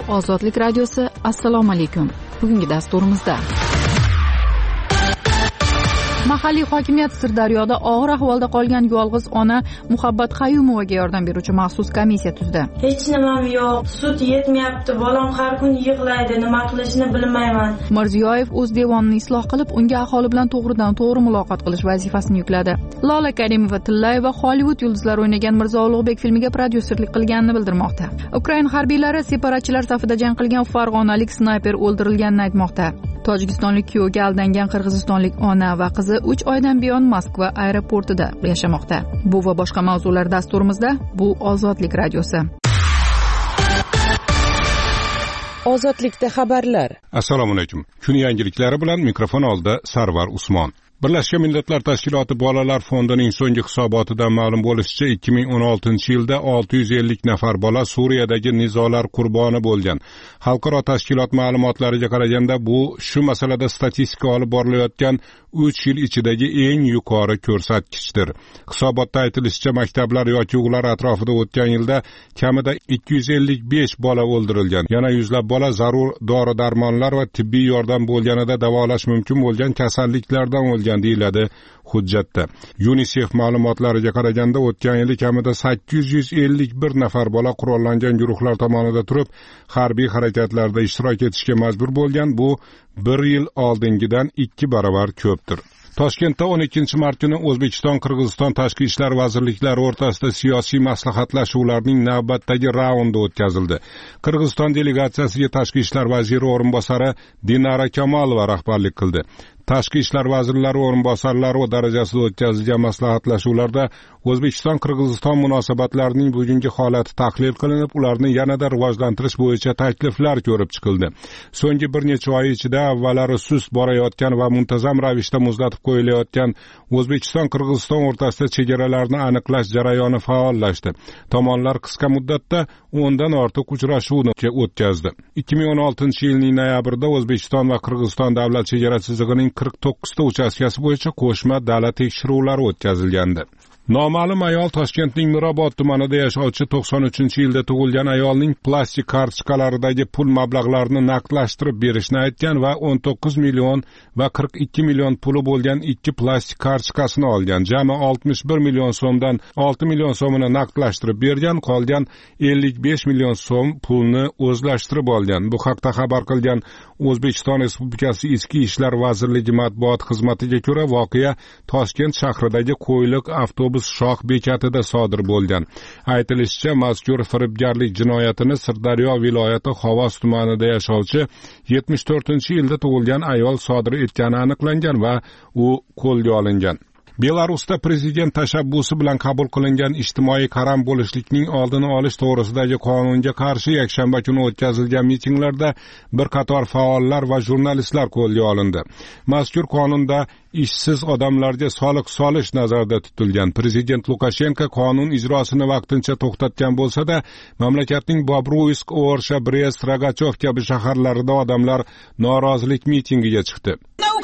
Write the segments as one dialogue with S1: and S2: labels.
S1: Ozodlik radiosi. Assalomu alaykum. Bugungi dasturimizda mahalliy hokimiyat Sirdaryoda og'ir ahvolda qolgan yolg'iz ona Muhabbat Qayumovaga yordam beruvchi maxsus komissiya tuzdi.
S2: Hech nimam yo'q, sut yetmayapti, bolam har kun yig'laydi, nima qilishni bilmayman.
S1: Mirziyoyev o'z devonini isloh qilib, unga aholi bilan to'g'ridan-to'g'ri muloqot qilish vazifasini yukladi. Lola Karimova-Tillayeva Hollywood yulduzlari o'ynagan Mirzo Ulug'bek filmiga prodyuserlik qilganini bildirmoqda. Ukraina harbiylari separatchilar safida jang qilgan farg'onalik snayper o'ldirilganini aytmoqda. Tojikistonlik kuyovga aldangan qirg'izistonlik ona va qizi 3 oydan buyon Moskva aeroportida yashamoqda. Bu va boshqa mavzular dasturimizda. Bu Ozodlik radiosi.
S3: Ozodlikda xabarlar.
S4: Assalomu alaykum. Kun yangiliklari bilan mikrofon oldida Sarvar Usmon. Birlashgan Millatlar Tashkiloti Bolalar fondining so'nggi hisobotidan ma'lum bo'lishicha, 2016-yilda 650 nafar bola Suriyadagi nizolar qurboni bo'lgan. Xalqaro tashkilot ma'lumotlariga qaraganda, bu shu masalada statistika olib borilayotgan 3 yil ichidagi eng yuqori ko'rsatkichdir. Hisobotda aytilishicha, maktablar yoki ular atrofida o'tgan yilda kamida 255 bola o'ldirilgan. Yana yuzlab bola zarur dori-darmonlar va tibbiy yordam bo'lganida davolash mumkin bo'lgan kasalliklardan o'lgan deyiladi hujjatda. UNICEF ma'lumotlariga qaraganda, o'tgan yili kamida 851 nafar bola qurollangan guruhlar tomonidan turib harbiy harakatlarda ishtirok etishga majbur bo'lgan. Bu 1 yil oldingidan 2 barobar ko'pdir. Toshkentda 12-mart kuni O'zbekiston-Qirg'iziston tashqi ishlar vazirliklari o'rtasida siyosiy maslahatlashuvlarning navbatdagi raundi o'tkazildi. Qirg'iziston delegatsiyasiga tashqi ishlar vaziri o'rinbosari Dinara Kamolova rahbarlik qildi. Tashqi ishlar vazirlari o'rinbosarlari darajasida o'tkazilgan maslahatlashuvlarda O'zbekiston-Qirg'iziston munosabatlarining bugungi holati tahlil qilinib, ularni yanada rivojlantirish bo'yicha takliflar ko'rib chiqildi. So'nggi bir necha oy ichida avvallari sust borayotgan va muntazam ravishda muzlatib qo'yilayotgan O'zbekiston-Qirg'iziston o'rtasida chegaralarni aniqlash jarayoni faollashdi. Tomonlar qisqa muddatda 10 dan ortiq uchrashuvni o'tkazdi. 2016-yilning noyabrida O'zbekiston va Qirg'iziston davlat chegara chizig'ining 49 ta uchastkasi bo'yicha qo'shma dala tekshiruvlari o'tkazilgandi. Noma'lum ayol Toshkentning Mirobod tumanida yashovchi 93-yilda tug'ilgan ayolning plastik kartochkalaridagi pul mablag'larini naqdlashtirib berishni aytgan va 19 million va 42 million puli bo'lgan 2 plastik kartochkasini olgan. Jami 61 million so'mdan 6 million so'mini naqdlashtirib bergan, qolgan 55 million so'm pulni o'zlashtirib olgan. Bu haqda xabar qilgan O'zbekiston Respublikasi Ichki ishlar vazirligi matbuot xizmatiga ko'ra, voqea Toshkent shahridagi Qo'yliq avtobus shoh bekatida sodir bo'lgan. Aytilishicha, mazkur firibgarlik jinoyatini Sirdaryo viloyati Xovos tumanida yashovchi 74-yilda tug'ilgan ayol sodir etgani aniqlangan va u qo'lga olingan. Belarusda prezident tashabbusi bilan qabul qilingan ijtimoiy qaram bo'lishlikning oldini olish to'g'risidagi qonunga qarshi yakshanba kuni o'tkazilgan mitinglarda bir qator faollar va jurnalistlar qo'lga olindi. Mazkur qonunda ishsiz odamlarga soliq solish nazarda tutilgan. Prezident Lukashenko qonun ijrosini vaqtincha to'xtatgan bo'lsa-da, mamlakatning Bobruisk, Orsha, Brest, Rogachov kabi shaharlarida odamlar norozilik mitingiga chiqdi.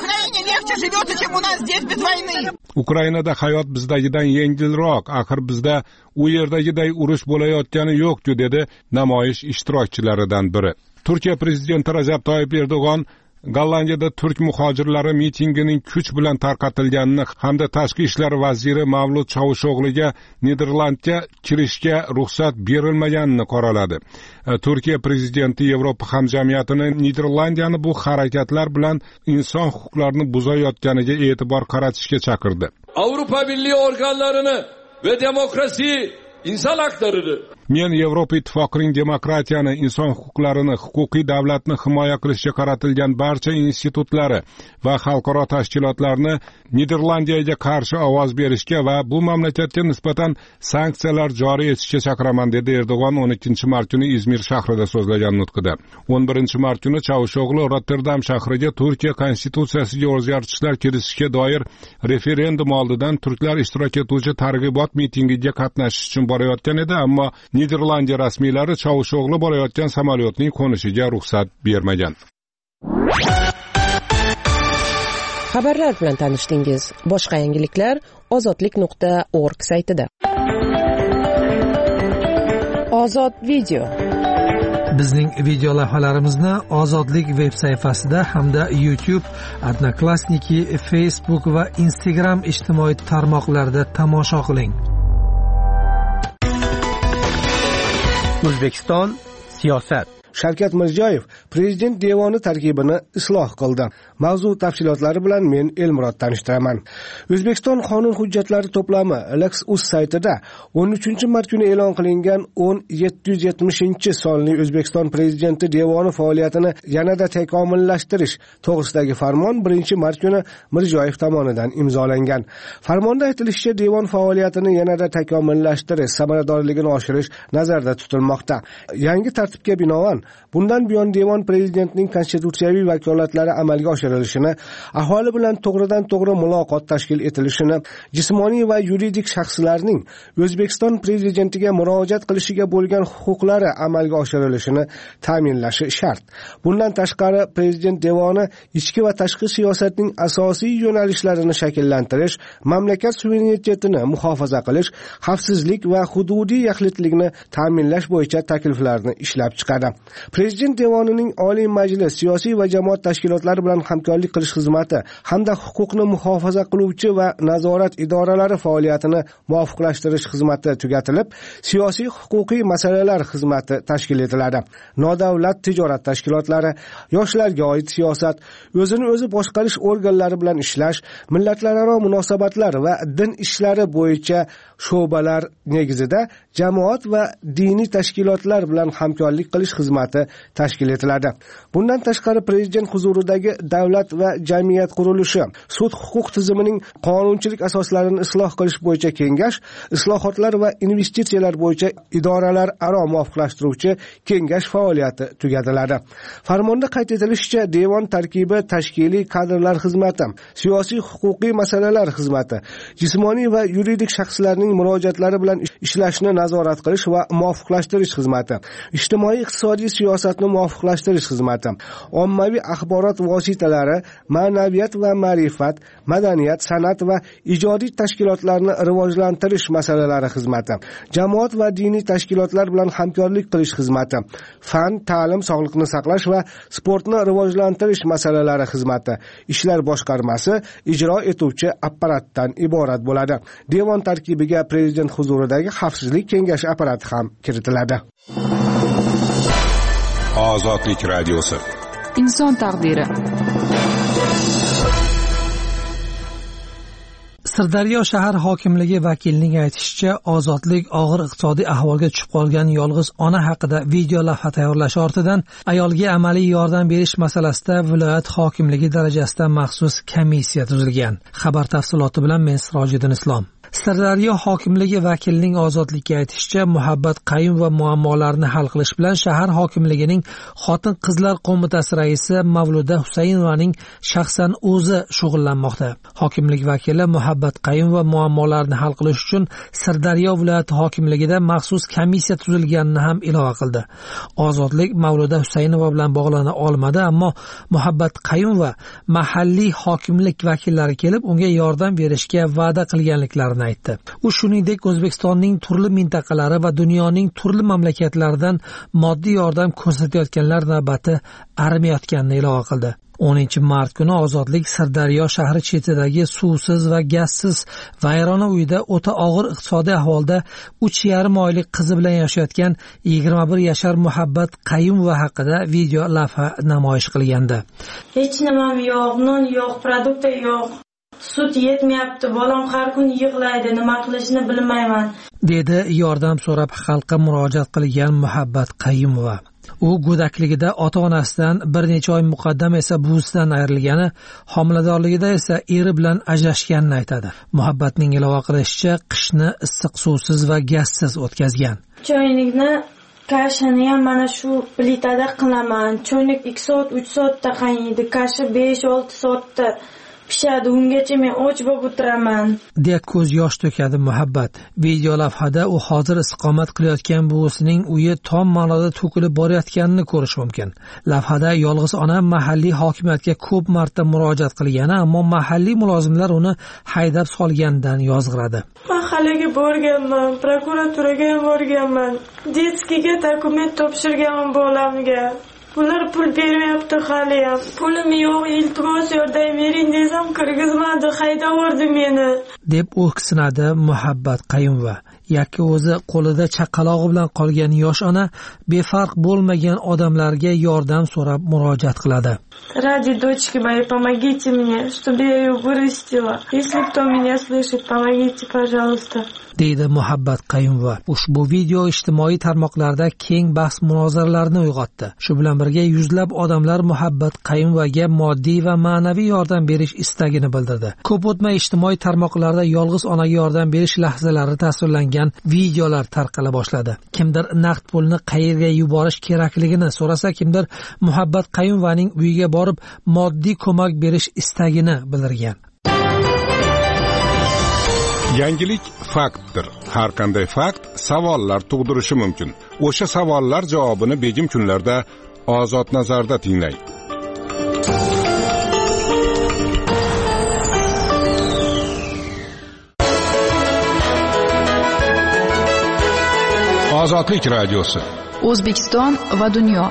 S4: Ukrainada hayot bizdagidan yengilroq, axir bizda u yerdagiday urush bo'layotgani yo'q-ku, dedi namoyish ishtirokchilaridan biri. Turkiya prezidenti Rajab Toyyib Erdo'g'on Gollandiyada turk muhojirlari mitingining kuch bilan tarqatilganini hamda tashqi ishlar vaziri Mavlud Chavusho'g'liga Niderlandga kirishga ruxsat berilmaganini qoraladi. Turkiya prezidenti Yevropa hamjamiyatini Niderlandiyani bu harakatlar bilan inson huquqlarini buzayotganiga e'tibor qaratishga chaqirdi.
S5: Avrupa Birliği organlarini ve demokrasiyi, inson haqlarini
S4: Men Yevropa Ittifoqining demokratiyani, inson huquqlarini, huquqiy davlatni himoya qilishga qaratilgan barcha institutlari va xalqaro tashkilotlarni Niderlandiyaga qarshi ovoz berishga va bu mamlakatga nisbatan sanksiyalar joriy etishga chaqiraman, dedi Erdo'g'on 12-mart kuni İzmir shahrida so'zlagan nutqida. 11-mart kuni Chavusho'g'li Rotterdam shahriga Turkiya konstitutsiyasiga o'zgartishlar kiritishga doir referendum oldidan turklar ishtirok etuvchi targ'ibot mitingiga qatnashish uchun borayotgan edi, ammo Niderlandiya rasmiylari Chavusho'g'li borayotgan samolyotning qo'nishiga ruxsat bermagan.
S3: Xabarlar bilan tanishdingiz. Boshqa yangiliklar ozodlik.org saytida. Ozod video.
S6: Bizning video lavhalarimizni Ozodlik veb sayfasida hamda YouTube, Odnoklassniki, Facebook va Instagram ijtimoiy tarmoqlarida tomosha qiling.
S7: O'zbekiston siyosat.
S8: Shavkat Mirziyoyev prezident devoni tarkibini isloh qildi. Mavzu tafsilotlari bilan men Elmurod tanishtiraman. O'zbekiston qonun hujjatlari to'plami Lex.uz saytida 13-mart kuni e'lon qilingan 1770-sonli O'zbekiston prezidenti devoni faoliyatini yanada takomillashtirish to'g'risidagi farmon 1-mart kuni Mirziyoyev tomonidan imzolangan. Farmonda aytilishicha, devon faoliyatini yanada takomillashtirish, samaradorligini oshirish nazarda tutilmoqda. Yangi tartibga binoan bundan buyon devon prezidentning konstitutsiyaviy vakolatlari amalga oshirilishini, aholi bilan to'g'ridan-to'g'ri muloqot tashkil etilishini, jismoniy va yuridik shaxslarning O'zbekiston prezidentiga murojaat qilishiga bo'lgan huquqlari amalga oshirilishini ta'minlashi shart. Bundan tashqari, prezident devoni ichki va tashqi siyosatning asosiy yo'nalishlarini shakllantirish, mamlakat suverenitetini muhofaza qilish, xavfsizlik va hududiy yaxlitlikni ta'minlash bo'yicha takliflarni ishlab chiqadi. Prezident devonining Oliy Majlis, siyosiy va jamoat tashkilotlari bilan hamkorlik qilish xizmati hamda huquqni muhofaza qiluvchi va nazorat idoralari faoliyatini muvofiqlashtirish xizmati tugatilib, siyosiy huquqiy masalalar xizmati tashkil etiladi. Nodavlat tijorat tashkilotlari, yoshlarga oid siyosat, o'zini o'zi boshqarish organlari bilan ishlash, millatlararo munosabatlar va din ishlari bo'yicha sho'balar negizida jamoat va diniy tashkilotlar bilan hamkorlik qilish xizmati tashkil etiladi. Bundan tashqari, prezident huzuridagi davlat va jamiyat qurilishi, sud huquq tizimining qonunchilik asoslarini isloh qilish bo'yicha kengash, islohotlar va investitsiyalar bo'yicha idoralar aro muvofiqlashtiruvchi kengash faoliyati tugatiladi. Farmonda qayd etilishicha, devon tarkibi tashkiliy kadrlar xizmati, siyosiy huquqiy masalalar xizmati, jismoniy va yuridik shaxslarning murojaatlari bilan ishlashni nazorat qilish va muvofiqlashtirish xizmati, ijtimoiy iqtisodiy siyosatni muvofiqlashtirish xizmati, ommaviy axborot vositalari, ma'naviyat va ma'rifat, madaniyat, san'at va ijodiy tashkilotlarni rivojlantirish masalalari xizmati, jamoat va diniy tashkilotlar bilan hamkorlik qilish xizmati, fan, ta'lim, sog'liqni saqlash va sportni rivojlantirish masalalari xizmati, ishlar boshqarmasi ijro etuvchi apparatdan iborat bo'ladi. Devon tarkibiga prezident huzuridagi xavfsizlik kengashi apparati ham kiritiladi.
S4: Ozodlik radiosi.
S1: Inson taqdiri.
S6: Sirdaryo shahar hokimligi vakilining aytishicha, Ozodlik og'ir iqtisodiy ahvolga tushib qolgan yolg'iz ona haqida video lavha tayyorlash ortidan ayolga amaliy yordam berish masalasida viloyat hokimligi darajasida maxsus komissiya tuzilgan. Xabar tafsiloti bilan men Sirojiddin Islom. Sirdaryo hokimligi vakilining Ozodlikka aytishicha, Muhabbat Qayum va muammolarni hal qilish bilan shahar hokimligining Xotin-qizlar qo'mitasi raisi Mavluda Husaynovaning shaxsan o'zi shug'ullanmoqda. Hokimlik vakili Muhabbat Qayum va muammolarni hal qilish uchun Sirdaryo viloyati hokimligida maxsus komissiya tuzilganini ham ilova qildi. Ozodlik Mavluda Husaynova bilan bog'lana olmadi, ammo Muhabbat Qayum va mahalliy hokimlik vakillari kelib unga yordam berishga va'da qilganliklarini aytdi. U shuningdek O'zbekistonning turli mintaqalari va dunyoning turli mamlakatlaridan moddiy yordam ko'rsatayotganlar navbati arimayotganini ilova qildi. 10-mart kuni Ozodlik Sirdaryo shahri chetidagi suvsiz va gazsiz vayrona uyda o'ta og'ir iqtisodiy ahvolda 3,5 oylik qizi bilan yashayotgan 21 yashar Muhabbat Qayumova haqida video lavha namoyish qilgandi.
S2: Hech nimam yo'q, non yo'q, produkt yo'q. Sut yetmayapti, bolam har kun yig'laydi, nima qilishni bilmayman,
S6: dedi yordam so'rab xalqqa murojaat qilgan Muhabbat Qayumova. U go'dakligida ota-onasidan bir necha oy muqaddam esa buvisidan ayrilgani, homiladorligida esa eri bilan ajrashganini aytadi. Muhabbatning ilova qilishicha, qishni issiq suvsiz va gazsiz o'tkazgan.
S2: Choynikni kashani ham mana shu plitada qilaman. Choynik 2 soat, 3 soatda qaynaydi, kashi 5-6 soatda pishadi, ungacha men och bo'lib o'tiraman,
S6: deb ko'z yosh to'kadi Muhabbat. Video lavhada u hozir istiqomat qilayotgan buvisining uyi tom ma'noda to'kilib borayotganini ko'rish mumkin. Lavhada yolg'iz ona mahalliy hokimiyatga ko'p marta murojaat qilgani, ammo mahalliy mulozimlar uni haydab solgandan yozg'iradi.
S2: Men mahallaga borganman, prokuraturaga ham borganman. Detskiga dokument topshirganman bolamga. Ular pul bermayapti hali ham. Pulim yo'q, iltimos yordam bering desam kirgizmadi, haydab yubordi meni.
S6: deb o'ksinadi Muhabbat Qayumova. Yakka o'zi qo'lida chaqalog'i bilan qolgan yosh ona befarq bo'lmagan odamlarga yordam so'rab murojaat qiladi.
S2: Ради дочки моей помогите мне, чтобы я ее вырастила. Если кто меня слышит, помогите, пожалуйста. deydi Muhabbat Qayumova. Ushbu video ijtimoiy tarmoqlarda keng bahs munozaralarni uyg'otdi. Shu bilan birga yuzlab odamlar Muhabbat Qayumovaga moddiy va ma'naviy yordam berish istagini bildirdi. Ko'p o'tmay ijtimoiy tarmoqlarda yolg'iz onaga yordam berish lahzalari tasvirlangan videolar tarqala boshladi. Kimdir naqd pulni qayerga yuborish kerakligini so'rasa, kimdir Muhabbat Qayumovaning uyiga borib moddiy ko'mak berish istagini bildirgan.
S4: Yangilik faktdir. Har qanday fakt savollar tug'dirishi mumkin. O'sha savollar javobini begim kunlarda Ozod nazarda tinglang. Ozodlik radiosi.
S1: O'zbekiston va dunyo.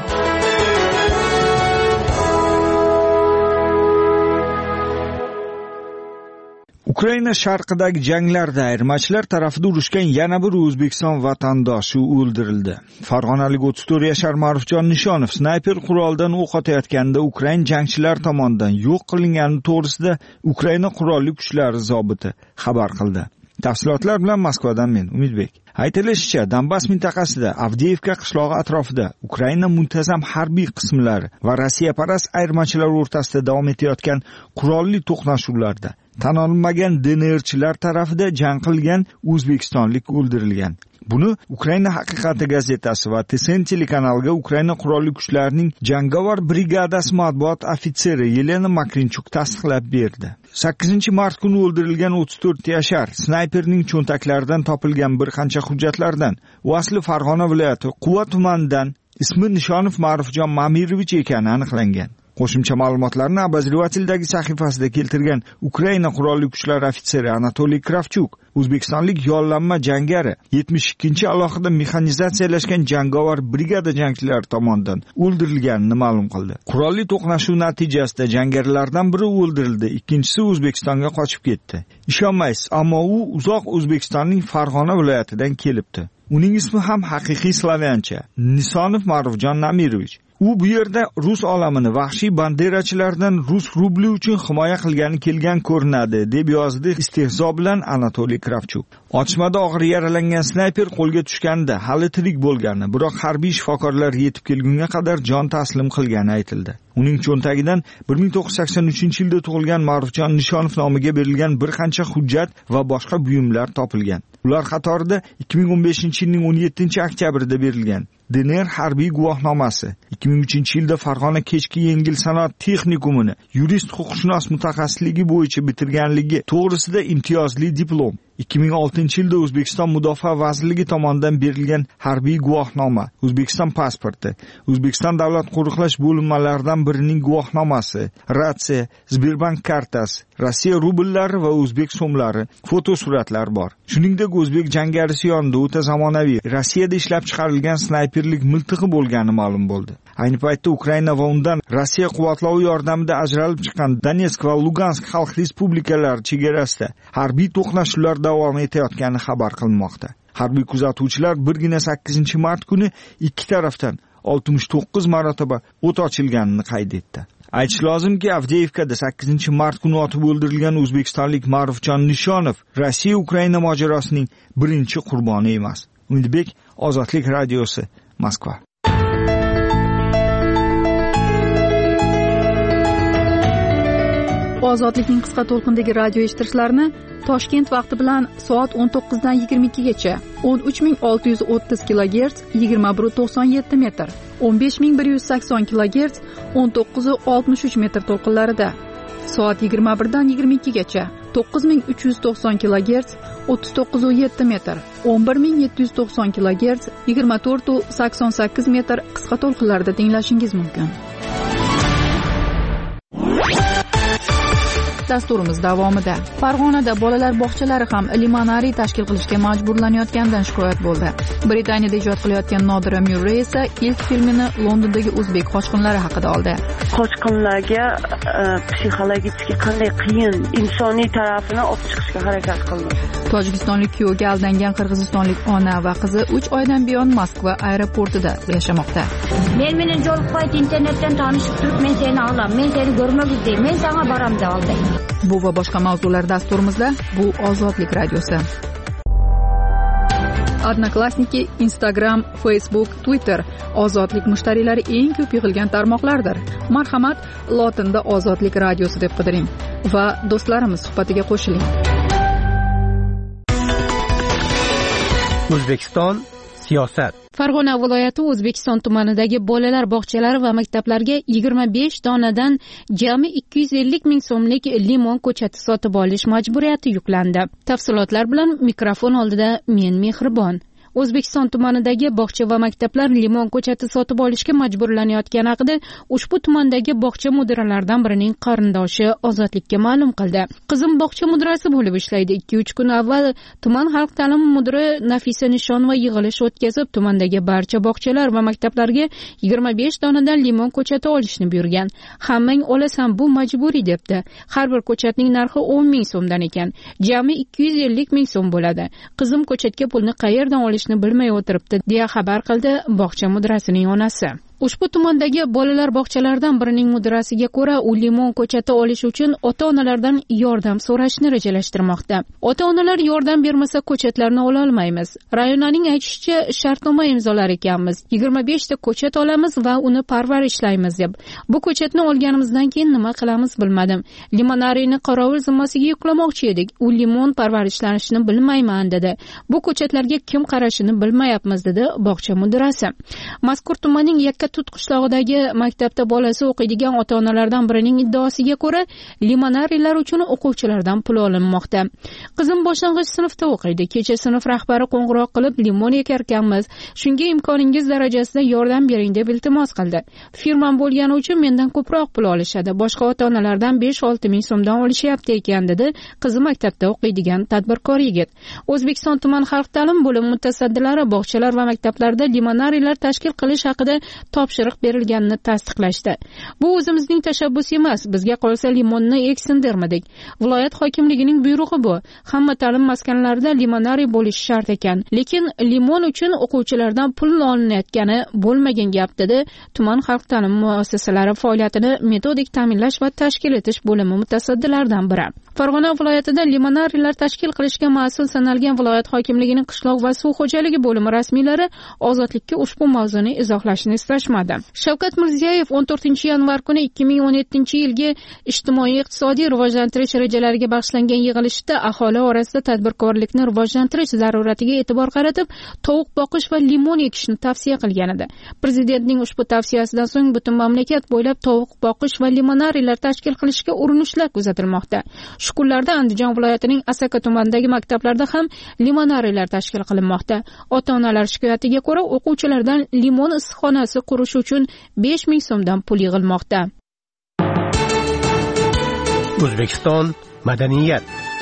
S7: Ukraina sharqidagi janglarda ayirmachilar tarafida urushgan yana bir O'zbekiston vatandoshi o'ldirildi. Farg'onalik 34 yashar Ma'rufjon Nishonov snayper qurolidan o'q otayotganda Ukraina jangchilar tomonidan yo'q qilingani to'g'risida Ukraina qurolli kuchlari zobiti xabar qildi. Tafsilotlar bilan Moskvadan men Umidbek. Aytilishicha, Donbass mintaqasida Avdiivka qishlog'i atrofida Ukraina muntazam harbiy qismlari va Rossiyaparast ayirmachilar o'rtasida davom etayotgan qurolli to'qnashuvlarda tan olinmagan DNRchilar tarafida jang qilgan o'zbekistonlik o'ldirilgan. Buni Ukraina haqiqati gazetasi va TSN telekanaliga Ukraina qurolli kuchlarining jangovar brigadasi matbuot ofitseri Yelena Makrinchuk tasdiqlab berdi. 8-mart kuni o'ldirilgan 34 yashar snayperning cho'ntaklaridan topilgan bir qancha hujjatlardan u asli Farg'ona viloyati Quva tumanidan ismi Nishonov Ma'rufjon Mamirovich ekani aniqlangan. Qo'shimcha ma'lumotlarni Obozrevateldagi sahifasida keltirgan Ukraina qurolli kuchlari ofitseri Anatoliy Kravchuk o'zbekistonlik yollanma jangari 72-alohida mexanizatsiyalashgan jangovar brigada jangchilari tomonidan o'ldirilganini ma'lum qildi. Qurolli to'qnashuv natijasida jangarilardan biri o'ldirildi, ikkinchisi O'zbekistonga qochib ketdi. Ishonmaysiz, ammo u uzoq O'zbekistonning Farg'ona viloyatidan kelibdi. Uning ismi ham haqiqiy slavyancha Nisonov Ma'rufjon Namirovich. U bu yerda rus olamini vahshiy banderachilardan rus rubli uchun himoya qilgani kelgan ko'rinadi, deb yozdi istehzo bilan Anatoliy Kravchuk. Otishmada og'ir yaralangan snayper qo'lga tushganda hali tirik bo'lgani, biroq harbiy shifokorlar yetib kelgunga qadar jon taslim qilgani aytildi. Uning cho'ntagidan 1983-yilda tug'ilgan Ma'rufjon Nishonov nomiga berilgan bir qancha hujjat va boshqa buyumlar topilgan. Ular qatorida 2015-yilning 17-oktyabrida berilgan DNR harbiy guvohnomasi, 2003-yilda Farg'ona kechki yengil sanoat texnikumini yurist huquqshunos mutaxassisligi bo'yicha bitirganligi to'g'risida imtiyozli diplom, 2006-yilda O'zbekiston Mudofaa vazirligi tomonidan berilgan harbiy guvohnoma, O'zbekiston pasporti, O'zbekiston davlat qo'riqlash bo'linmalaridan birining guvohnomasi, ratsiya, Sberbank kartasi, Rossiya rubllari va o'zbek so'mlari, fotosuratlar bor. Shuningdek, o'zbek jangarisi yonida o'ta zamonaviy Rossiyada ishlab chiqarilgan snayperlik miltig'i bo'lgani ma'lum bo'ldi. Ayni paytda Ukraina va undan Rossiya quvvatlovi yordamida ajralib chiqqan Donetsk va Lugansk xalq respublikalari chegarasida harbiy to'qnashuvlar davom etayotgani xabar qilinmoqda. Harbiy kuzatuvchilar birgina 8-mart kuni ikki tarafdan 69 marotaba o't ochilganini qayd etdi. Aytish lozimki, Avdiivkada 8-mart kuni otib o'ldirilgan o'zbekistonlik Ma'rufjon Nishonov Rossiya-Ukraina mojarosining birinchi qurboni emas. Umidbek, Ozodlik radiosi, Moskva.
S1: Ozodlikning qisqa to'lqindagi radio eshittirishlarni Toshkent vaqti bilan soat 19 dan 22 gacha 13630 kHz 21.97 metr, 15180 kHz 19.63 metr to'lqinlarida, soat 21 dan 22 gacha 9390 kHz 39.7 metr, 11790 kHz 24.88 metr qisqa to'lqinlarida tinglashingiz mumkin. dasturimiz davomida. Farg'onada bolalar bog'chalari ham limonariy tashkil qilishga majburlanayotganidan shikoyat bo'ldi. Britaniyada ijod qilayotgan Nodira Murray esa ilk filmini Londondagi o'zbek qochqinlari haqida oldi.
S9: Qochqinlarga psixologik qanday qiyin insoniy tarafini olib chiqishga harakat qildim.
S1: Tojikistonlik kuyovga aldangan qirg'izistonlik ona va qizi 3 oydan buyon Moskva aeroportida yashamoqda.
S10: Meni jolib qo'yib internetdan tanishib turib, men seni olaman, men seni ko'rmak istayman, men sana boram deb oldi.
S1: Bu va boshqa mavzular dasturimizda. Bu Ozodlik radiosi. Odnoklassniki, Instagram, Facebook, Twitter Ozodlik mushtariylari eng ko'p yig'ilgan tarmoqlardir. Marhamat, lotinda Ozodlik radiosi deb qidiring va do'stlarimiz suhbatiga qo'shiling.
S11: O'zbekiston siyosat.
S12: Farg'ona viloyati O'zbekiston tumanidagi bolalar bog'chalari va maktablarga 25 donadan jami 250 ming so'mlik limon ko'chati sotib olish majburiyati yuklandi. Tafsilotlar bilan mikrofon oldida men Mehribon. O'zbekiston tumanidagi bog'cha va maktablar limon ko'chati sotib olishga majburlanayotgani haqida ushbu tumandagi bog'cha mudiralaridan birining qarindoshi Ozodlikka ma'lum qildi. Qizim bog'cha mudirasi bo'lib ishlaydi. 2-3 kun avval tuman xalq ta'limi mudiri Nafisa Nishonova yig'ilish o'tkazib, tumandagi barcha bog'chalar va maktablarga 25 donadan limon ko'chati olishni buyurgan. Hammang olasan, bu majburiy debdi. Har bir ko'chatning narxi 10 ming so'mdan ekan. Jami 250 ming so'm bo'ladi. Qizim ko'chatga pulni qayerdan olishni bilmay o'tiribdi, deya xabar qildi bog'cha mudirasining onasi. Ushbu tumandagi bolalar bog'chalaridan birining mudirasiga ko'ra, u limon ko'chati olish uchun ota-onalardan yordam so'rashni rejalashtirmoqda. Ota-onalar yordam bermasa ko'chatlarni ola olmaymiz. Rayonaning aytishicha, shartnoma imzolar ekanmiz. 25 ta ko'chat olamiz va uni parvarishlaymiz deb. Bu ko'chatni olganimizdan keyin nima qilamiz bilmadim. Limonariyni qorovul zimmasiga yuklamoqchi edik. U limon parvarishlanishini bilmayman dedi. Bu ko'chatlarga kim qarashini bilmayapmiz dedi bog'cha mudirasi. Mazkur tumanning Tut qishlog'idagi maktabda bolasi o'qiydigan ota-onalardan birining iddaosiga ko'ra, limonariyalar uchun o'quvchilardan pul olinmoqda. Qizim boshlang'ich sinfda o'qiydi. Kecha sinf rahbari qo'ng'iroq qilib, limon ekarkanmiz. Shunga imkoningiz darajasida yordam bering deb iltimos qildi. Firmam bo'lgani uchun mendan ko'proq pul olishadi. Boshqa ota-onalardan 5-6 ming so'mdan olishyapti ekan dedi qizi maktabda o'qiydigan tadbirkor yigit. O'zbekiston tuman xalq ta'limi bo'limi mutasaddilari bog'chalar va maktablarda limonariyalar tashkil qilish haqida topshiriq berilganini tasdiqlashdi. Bu o'zimizning tashabbusi emas, bizga qolsa limonni eksin dermadik. Viloyat hokimligining buyrug'i bu. Hamma ta'lim maskanlarida limonariy bo'lishi shart ekan. Lekin limon uchun o'quvchilardan pul olinayotgani bo'lmagan gap dedi tuman xalq ta'limi muassasalari faoliyatini metodik ta'minlash va tashkil etish bo'limi mutasaddilaridan biri. Farg'ona viloyatida limonariyalar tashkil qilishga mas'ul sanalgan viloyat hokimligining qishloq va suv xo'jaligi bo'limi rasmiylari Ozodlikka ushbu mavzuni izohlashni istashmadi. Shavkat Mirziyoyev 14-yanvar kuni 2017-yilgi ijtimoiy-iqtisodiy rivojlantirish rejalariga bag'ishlangan yig'ilishda aholi orasida tadbirkorlikni rivojlantirish zaruratiga e'tibor qaratib, tovuq boqish va limon ekishni tavsiya qilgan edi. Prezidentning ushbu tavsiyasidan so'ng butun mamlakat bo'ylab tovuq boqish va limonariyalar tashkil qilishga urinishlar kuzatilmoqda. Shu kunlarda Andijon viloyatining Asaka tumanidagi maktablarda ham limonariyalar tashkil qilinmoqda. Ota-onalar shikoyatiga ko'ra, o'quvchilardan limon issiqxonasi qurish uchun 5 ming so'mdan pul yig'ilmoqda.
S11: O'zbekiston madaniyat.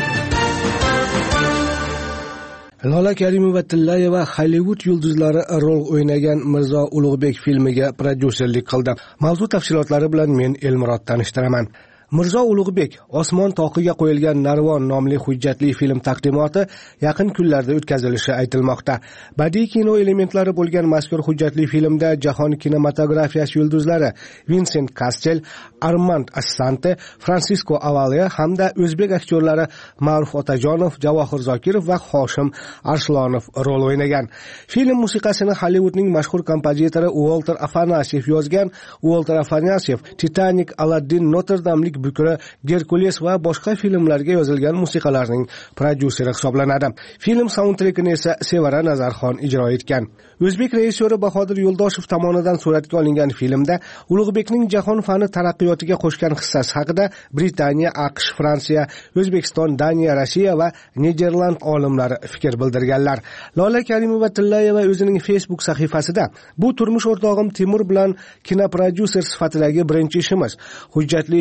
S8: Lola Karimova-Tillayeva Hollywood yulduzlari rol o'ynagan Mirzo Ulug'bek filmiga prodyuserlik qildi. Mavzu tafsilotlari bilan men Elmurod tanishtiraman. Mirzo Ulug'bek Osmon toqiga qo'yilgan Narvon nomli hujjatli film taqdimoti yaqin kunlarda o'tkazilishi aytilmoqda. Badiiy kino elementlari bo'lgan mazkur hujjatli filmda jahon kinematografiyasi yulduzlari Vincent Cassel, Armand Assante, Francisco Avalia hamda o'zbek aktyorlari Ma'ruf Otajonov, Javohir Zokirov va Hoshim Arslonov rol o'ynagan. Film musiqasini Hollywoodning mashhur kompozitori Walter Afanasyev yozgan. Walter Afanasyev Titanic, Aladdin, Notre Dame'lik Bukra, Gerkules va boshqa filmlarga yozilgan musiqalarning prodyuseri hisoblanadi. Film saundtrekini esa Sevara Nazarxon ijro etgan. O'zbek rejissyori Bahodir Yo'ldoshev tomonidan suratga olingan filmda Ulug'bekning jahon fani taraqqiyotiga qo'shgan hissasi haqida Britaniya, AQSh, Fransiya, O'zbekiston, Daniya, Rossiya va Niderland olimlari fikr bildirganlar. Lola Karimova-Tillayeva o'zining Facebook sahifasida bu turmush o'rtog'im Timur bilan kinoprodyuser sifatidagi birinchi ishimiz. Hujjatli film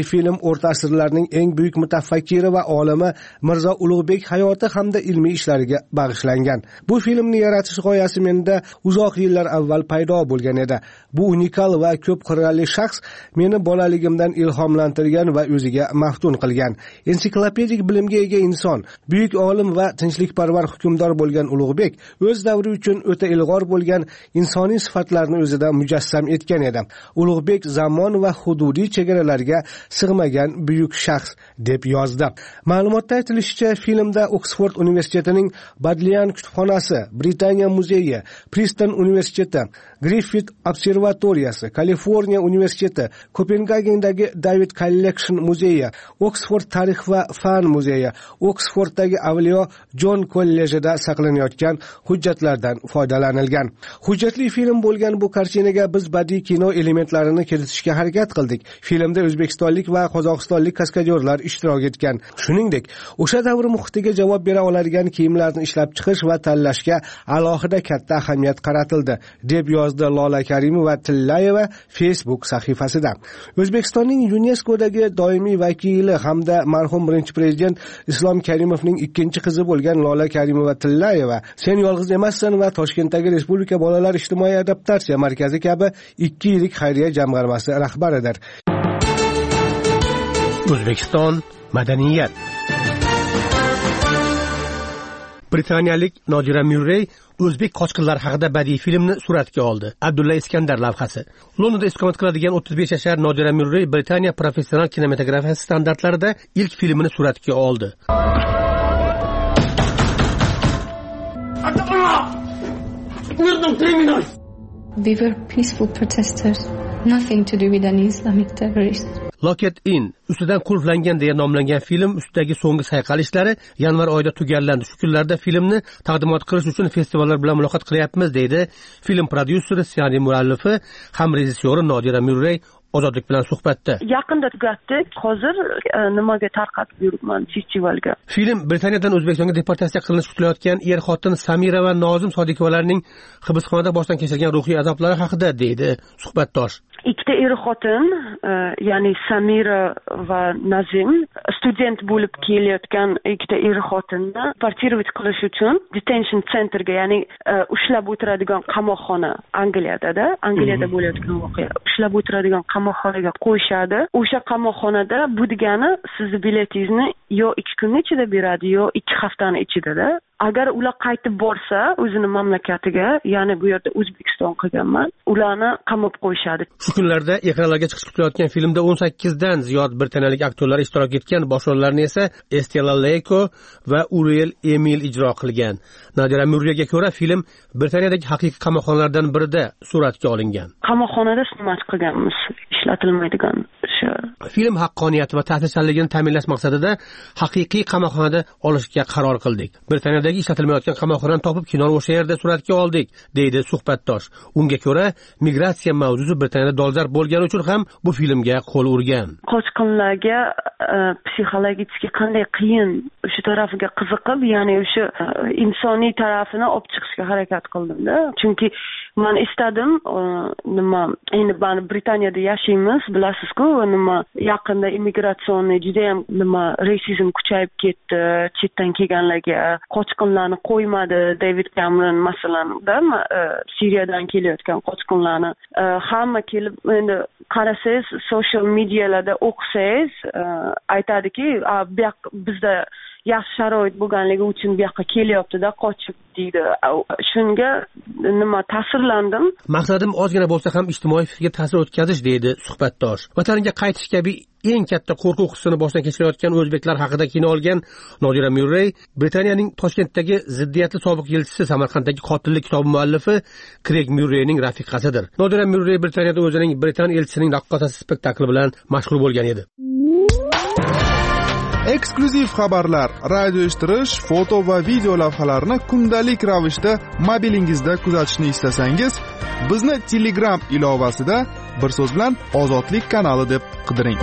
S8: o'rta asrlarning eng buyuk mutafakkiri va olimi Mirzo Ulug'bek hayoti hamda ilmiy ishlariga bag'ishlangan. Bu filmni yaratish g'oyasi menda uzoq yillar avval paydo bo'lgan edi. Bu unikal va ko'p qirrali shaxs meni bolaligimdan ilhomlantirgan va o'ziga maftun qilgan. Ensiklopedik bilimga ega inson, buyuk olim va tinchlikparvar hukmdor bo'lgan Ulug'bek o'z davri uchun o'ta ilg'or bo'lgan insoniy sifatlarni o'zida mujassam etgan edi. Ulug'bek zamon va hududiy chegaralarga sig'magan buyuk shaxs deb yozdi. Ma'lumotda aytilishicha, filmda Oksford universitetining Bodleian kutubxonasi, Britaniya muzeyi, Priston universiteti, Griffith observatoriyasi, Kaliforniya universiteti, Kopengagendagi David Collection muzeyi, Oksford tarix va fan muzeyi, Oksforddagi Avliyo Jon kollejida saqlanayotgan hujjatlardan foydalanilgan. Hujjatli film bo'lgan bu kartinaga biz badiiy kino elementlarini kiritishga harakat qildik. Filmda o'zbekistonlik va qozog'istonlik kaskadyorlar ishtirok etgan. Shuningdek, o'sha davr muhitiga javob bera oladigan kiyimlarni ishlab chiqish va tanlashga alohida katta ahamiyat qaratildi, deb yozdi Lola Karimova-Tillayeva Facebook sahifasida. O'zbekistonning UNESCOdagi doimiy vakili hamda marhum birinchi prezident Islom Karimovning ikkinchi qizi bo'lgan Lola Karimova-Tillayeva Sen yolg'iz emassan va Toshkentdagi Respublika bolalar ijtimoiy adaptatsiya markazi kabi 2 yillik xayriya jamg'armasi rahbaridir.
S11: O'zbekiston madaniyat. Britaniyalik Nodira Murrey o'zbek qochqinlar haqida badiiy filmni suratga oldi. Abdulla Iskandar lavhasi. Londonda istiqomat qiladigan 35 yashar Nodira Murrey Britaniya professional kinematografiyasi standartlarida ilk filmini suratga oldi.
S13: We were peaceful protesters. Nothing to do with any Islamic terrorists.
S11: Locket In ustidan qulflangan deya nomlangan film ustidagi so'nggi sayqal ishlari yanvar oyida tugallandi. Shu kunlarda filmni taqdimot qilish uchun festivallar bilan muloqot qilyapmiz, deydi film prodyuseri, ssenariy muallifi ham rejissyori Nodira Murrey Ozodlik bilan suhbatda.
S9: Yaqinda tugatdik. Hozir nimaga tarqatib yuribman festivalga.
S11: Film Britaniyadan O'zbekistonga deportatsiya qilinish kutilayotgan er-xotin Samira va Nozim Sodiqovalarning hibsxonada boshdan kechirgan ruhiy azoblari haqida, deydi suhbatdosh.
S9: Ikkita er-xotin, ya'ni Samira va Nazim student bo'lib kelayotgan ikkita er-xotinni portirovать qilish uchun detention centerga, ya'ni ushlab o'tiradigan qamoqxona, Angliyada bo'layotgan voqea. Ushlab o'tiradigan qamoqxonaga qo'yishadi. O'sha qamoqxonada bu degani sizni biletingizni yo 2 kun ichida beradi, yo 2 haftani ichida-da. Agar ular qaytib borsa o'zini mamlakatiga, ya'ni bu yerda O'zbekiston qilganman, ularni qamab qo'yishadi.
S11: Shu kunlarda ekranlarga chiqish kutilayotgan filmda 18 dan ziyod britaniyalik aktyorlar ishtirok etgan, bosh rollarni esa Estella Leiko va Uriel Emil ijro qilgan. Nodira Murreyga ko'ra film Britaniyadagi haqiqiy qamoqxonalardan birida suratga olingan.
S9: Qamoqxonada xizmat qilganmiz, ishlatilmaydigan.
S11: Film haqqoniyati va ta'sirchanligini ta'minlash maqsadida haqiqiy qamoqxonada olishga qaror qildik. Britaniyadagi ishlatilmayotgan qamoqxonani topib, kinoni o'sha yerda suratga oldik, deydi suhbatdosh. Unga ko'ra, migratsiya mavzusi Britaniyada dolzarb bo'lgani uchun ham bu filmga qo'l urgan.
S9: Qochqinlarga psixologически qanday qiyin o'sha tarafiga qiziqib, ya'ni o'sha insoniy tarafini olib chiqishga harakat qildim-da. Chunki men istadim, endi Britaniyada yashaymiz, bilasiz-ku, yaqinda immigratsionni juda ham rasizm kuchayib ketdi, chetdan kelganlarga qochqinlarni qo'ymadi. David Cameron masalan, Siriyadan kelayotgan qochqinlarni hamma kelib, endi qarasangiz, social medialarda o'qisangiz, aytadiki, bizda yaxshi sharoit bo'lganligi uchun bu yoqqa kelyapti-da, qochib, deydi. Shunga ta'sirlandim.
S11: Maqsadim ozgina bo'lsa ham ijtimoiy fikrga ta'sir o'tkazish, deydi suhbatdosh. Vataniga qaytish kabi eng katta qo'rquv hissini boshdan kechirayotgan o'zbeklar haqida kino olgan Nodira Murrey Britaniyaning Toshkentdagi ziddiyatli sobiq elchisi, Samarqanddagi qotillik kitobi muallifi Craig Murreyning rafiqasidir. Nodira Murrey Britaniyada o'zining Britan elchisining raqqosasi spektakli bilan mashhur bo'lgan edi.
S14: Eksklyuziv xabarlar, radio eshittirish, foto va video lavhalarni kundalik ravishda mobilingizda kuzatishni istasangiz, bizni Telegram ilovasida bir so'z bilan Ozodlik kanali deb qidiring.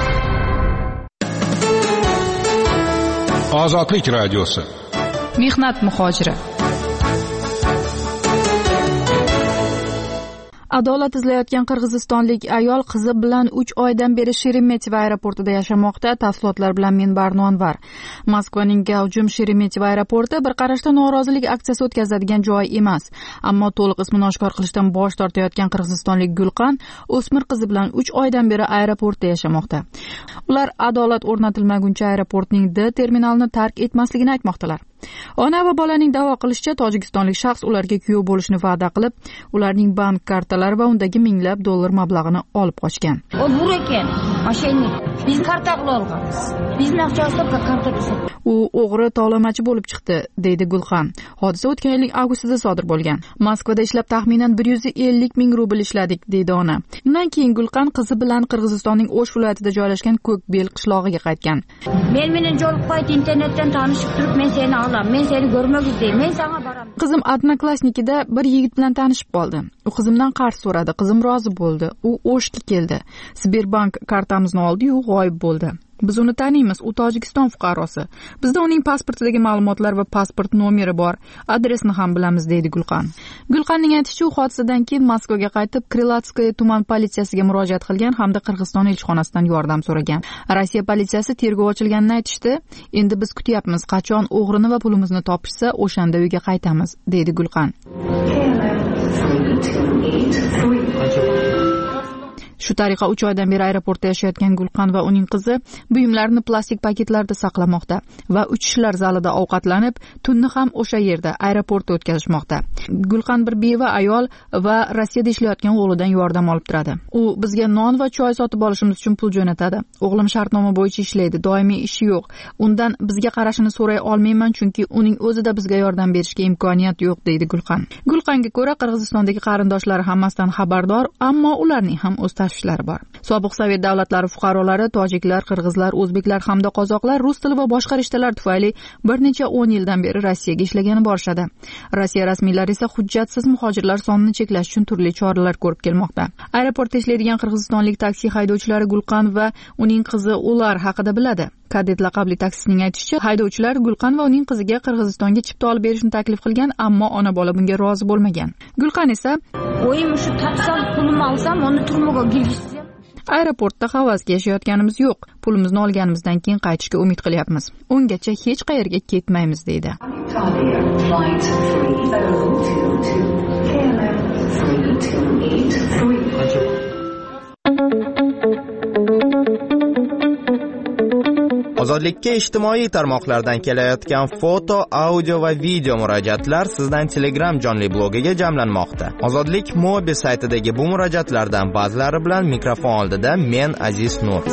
S4: Ozodlik radiosi.
S1: Mehnat muhojiri. Adolat izlayotgan qirg'izistonlik ayol qizi bilan 3 oydan beri Sheremetyevo aeroportida yashamoqda. Tafsilotlar bilan men Barno Anvar. Moskvaning gavjum Sheremetyevo aeroporti bir qarashda norozilik aksiyasi o'tkazadigan joy emas. Ammo to'liq ismini oshkor qilishdan bosh tortayotgan qirg'izistonlik Gulqan o'smir qizi bilan 3 oydan beri aeroportda yashamoqda. Ular adolat o'rnatilmaguncha aeroportning D terminalini tark etmasligini aytmoqdalar. Ona va bolaning da'vo qilishicha, tojikistonlik shaxs ularga kuyov bo'lishni va'da qilib, ularning bank kartalari va undagi minglab dollar mablag'ini olib qochgan.
S10: O bur ekan, mashaynik. Biz karta qilib olganmiz. Bizni aqchasida karta qilsak.
S1: U o'g'ri tovlamachi bo'lib chiqdi, deydi Gulxan. Hodisa o'tgan yilning avgustida sodir bo'lgan. Moskvada ishlab taxminan 150 ming rubl ishladik, deydi ona. Undan keyin Gulxan qizi bilan Qirg'izistonning O'sh viloyatida joylashgan Ko'kbel qishlog'iga qaytgan.
S10: Men Jolqoyt internetdan tanishib turib, men seni men seni ko'rmoqdayman, men sana boraman.
S1: Qizim Odnoklassnikida bir yigit bilan tanishib qoldi. U qizimdan qarz so'radi, qizim rozi bo'ldi. U O'shga keldi. Sberbank kartamizni oldi-yu g'oyib bo'ldi. Biz uni taniymiz, u Tojikiston fuqarosi. Bizda uning pasportidagi ma'lumotlar va pasport nomeri bor, adresni ham bilamiz, deydi Gulqan. Gulqanning aytishicha, u hodisadan keyin Moskvaga qaytib, Krilatskoye tuman politsiyasiga murojaat qilgan hamda Qirg'iziston elchixonasidan yordam so'ragan. Rossiya politsiyasi tergov ochilganini aytishdi. Endi biz kutyapmiz, qachon o'g'rini va pulimizni topishsa, o'shanda uyga qaytamiz, deydi Gulqan. Shu tariqa 3 oydan beri aeroportda yashayotgan Gulqan va uning qizi buyumlarini plastik paketlarda saqlamoqda va uchishlar zalida ovqatlanib, tunni ham o'sha yerda aeroportda o'tkazishmoqda. Gulqan bir beva ayol va Rossiyada ishlayotgan o'g'lidan yordam olib turadi. U bizga non va choy sotib olishimiz uchun pul jo'natadi. O'g'lim shartnoma bo'yicha ishlaydi, doimiy ishi yo'q. Undan bizga qarashini so'ray olmayman, chunki uning o'zida bizga yordam berishga imkoniyat yo'q, deydi Gulqan. Gulqanga ko'ra, Qirg'izistondagi qarindoshlari hammasidan xabardor, ammo ularning ham o'z tashvishlari bor. Sobiq Sovet davlatlari fuqarolari, tojiklar, qirg'izlar, o'zbeklar hamda qozoqlar rus tili va boshqa rishtalar tufayli bir necha 10 yildan beri Rossiyaga ishlagani borishadi. Rossiya rasmiylari esa hujjatsiz muhojirlar sonini cheklash uchun turli choralar ko'rib kelmoqda. Aeroportda ishlaydigan qirg'izistonlik taksi haydovchilari Gulqan va uning qizi ular haqida biladi. Kadet laqabli taksisining aytishicha, haydovchilar Gulqan va uning qiziga Qirg'izistonga chipta olib berishni taklif qilgan, ammo ona bola bunga rozi bo'lmagan. Gulqan esa,
S10: "O'yim shu taksal pulni olsam, uni turmaga girgizsam."
S1: Aeroportda havasga yashayotganimiz yo'q. Pulimizni olganimizdan keyin qaytishga umid qilyapmiz. Ungacha hech qayerga ketmaymiz, deydi.
S15: Ozodlikka ijtimoiy tarmoqlardan kelayotgan foto, audio va video murojaatlar sizdan Telegram jonli blogiga jamlanmoqda. Ozodlik mobil saytidagi bu murojaatlardan ba'zilari bilan mikrofon oldida men Aziz Nur.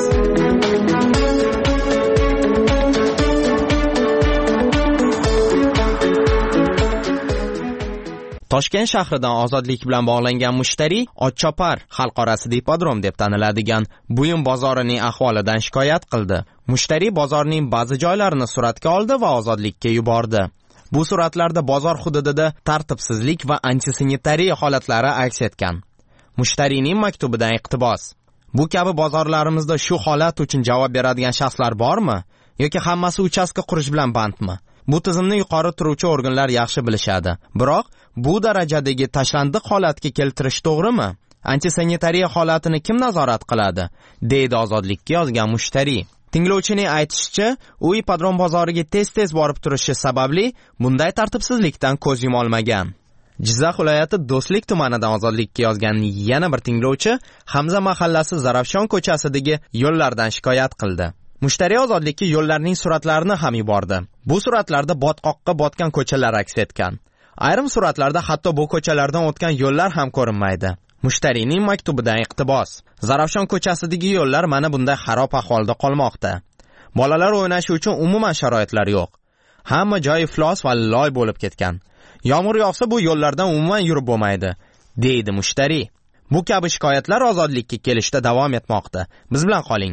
S15: Toshkent shahridan ozodlik bilan bog'langan mushtariy Otchopar xalqaro ipodrom deb taniladigan buyum bozorining ahvolidan shikoyat qildi. Mushtariy bozorning ba'zi joylarini suratga oldi va ozodlikka yubordi. Bu suratlarda bozor hududida tartibsizlik va antisanitariya holatlari aks etgan. Mushtariyning maktubidan iqtibos: Bu kabi bozorlarimizda shu holat uchun javob beradigan shaxslar bormi yoki hammasi uchastka qurish bilan bandmi? Bu tizimni yuqori turuvchi organlar yaxshi bilishadi. Biroq bu darajadagi tashlandiq holatga keltirish to'g'rimi? Antisanitariya holatini kim nazorat qiladi? Deydi ozodlikka yozgan mushtariy. Tinglovchining aytishicha, u ipodrom bozoriga tez-tez borib turishi sababli bunday tartibsizlikdan ko'z yuma olmagan. Jizzax viloyati Do'stlik tumanidan ozodlikka yozgan yana bir tinglovchi Hamza mahallasi Zarafshon ko'chasidagi yo'llardan shikoyat qildi. Mushtariy ozodlikka yo'llarning suratlarini ham yubordi. Bu suratlarda botqoqqa botgan ko'chalar aks etgan. Ayrim suratlarda hatto bu ko'chalardan o'tgan yo'llar ham ko'rinmaydi. Mushtariyning maktubidan iqtibos: Zarafshon ko'chasidagi yo'llar mana bunday xarob ahvolda qolmoqda. Bolalar o'ynashi uchun umuman sharoitlar yo'q. Hamma joy iflos va loy bo'lib ketgan. Yomg'ir yog'sa bu yo'llardan umuman yurib bo'lmaydi, deydi mushtariy. Bu kabi shikoyatlar ozodlikka kelishda davom etmoqda. Biz bilan qoling.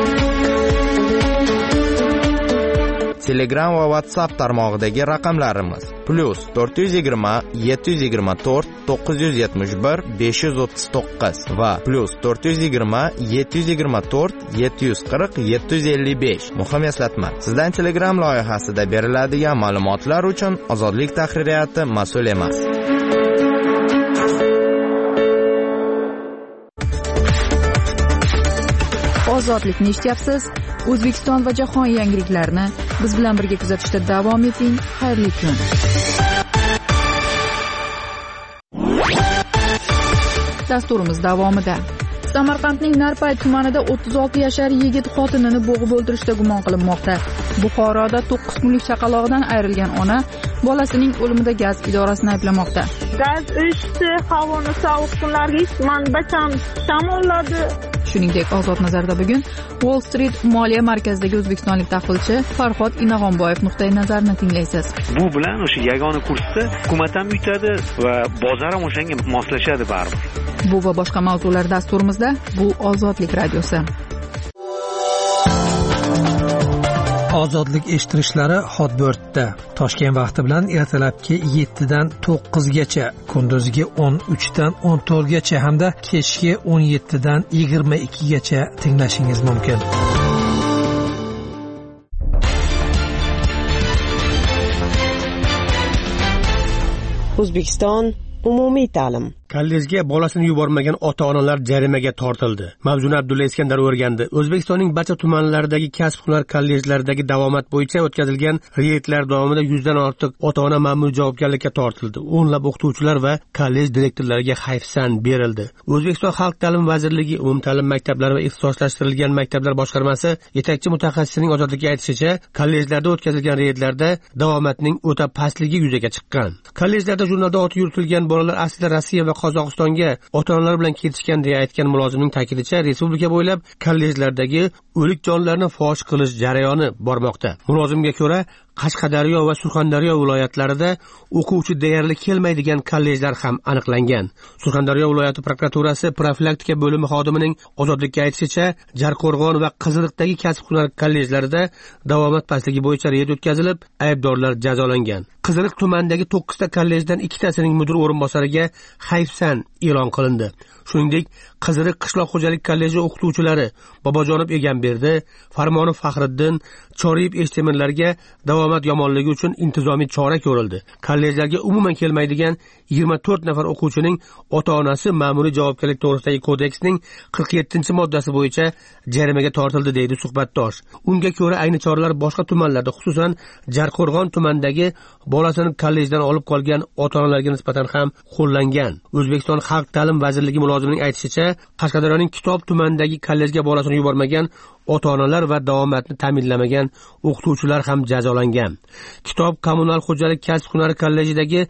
S15: Telegram va WhatsApp tarmog'idagi raqamlarimiz +420 724 971 539 va +420 724 740 755. Muhim eslatma: sizdan Telegram loyihasida beriladigan ma'lumotlar uchun Ozodlik tahririyati mas'ul emas.
S1: ozodlikni eshityapsiz. O'zbekiston va jahon yangiliklarini biz bilan birga kuzatishda davom eting. Xayrli kun. Dasturimiz davomida Samarqandning Narpay tumanida 36 yashar yigit xotinini bo'g'ib o'ldirishda gumon qilinmoqda. Buxoroda 9 kunlik chaqalog'idan ayrilgan ona bolasining o'limida gaz idorasini ayblamoqda.
S16: Gaz o'chdi, havoni sovuq kunlarga manbacham shamolladi.
S1: Shuningdek, Ozod nazarda bugun Wall Street moliya markazidagi o'zbekistonlik tahlilchi Farhod Inaxonboyev nuqtai nazarini tinglaysiz.
S17: Bu bilan o'sha yagona kursda hukumat ham yutadi va bozor ham o'shanga moslashadi baribir.
S1: Bu va boshqa mavzular dasturimizda. Bu Ozodlik radiosi.
S6: Ozodlik eshittirishlari Hotbirtda Toshkent vaqti bilan ertalabki 7 dan 9 gacha, kunduzgi 13 dan 14 gacha hamda kechki 17 dan 22 gacha tinglashingiz mumkin.
S3: O'zbekiston umumiy ta'lim.
S11: Kollejga bolasini yubormagan ota-onalar jarimaga tortildi. Mavzuni Abdulla Iskandar o'rgandi. O'zbekistonning barcha tumanlaridagi kasb-hunar kollejlaridagi davomat bo'yicha o'tkazilgan reydlar davomida 100 dan ortiq ota-ona ma'muriy javobgarlikka tortildi. O'nlab o'qituvchilar va kollej direktorlariga hayfsan berildi. O'zbekiston Xalq ta'limi vazirligi umumta'lim maktablari va ixtisoslashtirilgan maktablar boshqarmasi yetakchi mutaxassisining ozodlikka aytishicha, kollejlarda o'tkazilgan reydlarda davomatning o'ta pastligi yuzaga chiqqan. Kollejlarda jurnalda oti yuritilgan bolalar aslida Rossiya va Qozog'istonga ota-onalar bilan ketishgan deya aytgan mulozimning ta'kidincha, respublika bo'ylab kollejlardagi o'lik jonlarni fosh qilish jarayoni bormoqda. Mulozimga ko'ra, Qashqadaryo va Surxondaryo viloyatlarida o'quvchi deyarli kelmaydigan kollejlar ham aniqlangan. Surxondaryo viloyati prokuraturasi profilaktika bo'limi xodimining ozodlikka aytishicha, Jarqo'rg'on va Qiziliqdagi kasb-hunar kollejlarida davomat pastligi bo'yicha reyd o'tkazilib, aybdorlar jazolangan. Qiziliq tumanidagi 9 ta kollejdan 2 tasining mudir o'rinbosariga hayfsan e'lon qilindi. Shuningdek, Qiziriq qishloq xo'jalik kolleji o'qituvchilari Bobojonov Egamberdi, Farmonov Faxriddin, Choriyev Eshtemirlarga davomat yomonligi uchun intizomiy chora ko'rildi. Kollejlarga umuman kelmaydigan 24 nafar o'quvchining ota-onasi ma'muriy javobgarlik to'g'risidagi kodeksning 47-moddasi bo'yicha jarimaga tortildi, deydi suhbatdosh. Unga ko'ra, ayni choralar boshqa tumanlarda, xususan Jarqo'rg'on tumanidagi bolasini kollejdan olib qolgan ota-onalarga nisbatan ham qo'llangan. O'zbekiston Xalq ta'limi vazirligi mulozimining aytishicha, Qashqadaryoning Kitob tumanidagi kollejga bolasini yubormagan ota-onalar va davomatni ta'minlamagan o'qituvchilar ham jazolangan. Kitob kommunal xo'jalik kasb-hunari kollejidagi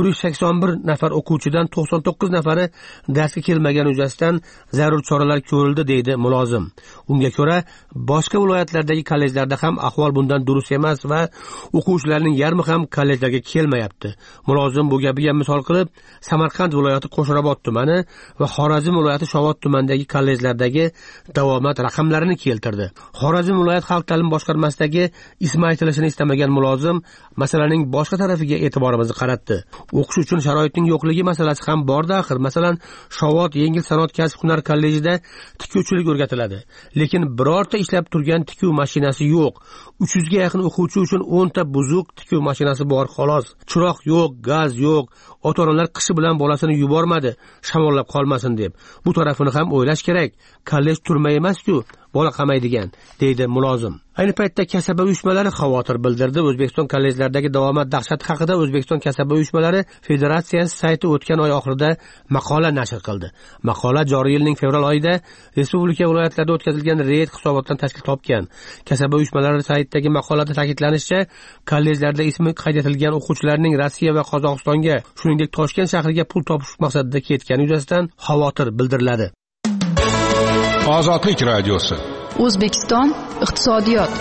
S11: 181 nafar o'quvchidan 99 nafari darsga kelmagani yuzasidan zarur choralar ko'rildi, deydi mulozim. Unga ko'ra, boshqa viloyatlardagi kollejlarda ham ahvol bundan durust emas va o'quvchilarning yarmi ham kollejlarga kelmayapti. Mulozim bu gapiga misol qilib, Samarqand viloyati Qo'shrabot tumani va Xorazm viloyati Shovot tumanidagi kollejlardagi davomat raqamlarini keltirdi. Xorazm viloyat xalq ta'limi boshqarmasidagi ismi aytilishini istamagan mulozim masalaning boshqa tarafiga e'tiborimizni qaratdi. O'qish uchun sharoitning yo'qligi masalasi ham bor-da axir. Masalan, Shovot yengil sanoat kasb-hunar kollejida tikuvchilik o'rgatiladi, lekin birorta ishlab turgan tikuv mashinasi yo'q. 300 ga yaqin o'quvchi uchun 10 ta buzuq tikuv mashinasi bor, xolos. Chiroq yo'q, gaz yo'q. Ota-onalar qishi bilan bolasini yubormadi, shamollab qolmasin deb. Bu tarafini ham o'ylash kerak. Kollej turma emas-ku, bola qamaydigan, deydi mulozim. Ayni paytda kasaba uyushmalari xavotir bildirdi. O'zbekiston kollejlaridagi davomat dahshati haqida O'zbekiston kasaba uyushmalari federatsiyasi sayti o'tgan oy oxirida maqola nashr qildi. Maqola joriy yilning fevral oyida respublika viloyatlarida o'tkazilgan reyd hisobotidan tashkil topgan. Kasaba uyushmalari saytidagi maqolada ta'kidlanishicha, kollejlarda ismi qayd etilgan o'quvchilarning Rossiya va Qozog'istonga, shuningdek Toshkent shahriga pul topish maqsadida ketgani yuzasidan xavotir bildiriladi.
S4: Ozodlik radiosi.
S1: O'zbekiston iqtisodiyot.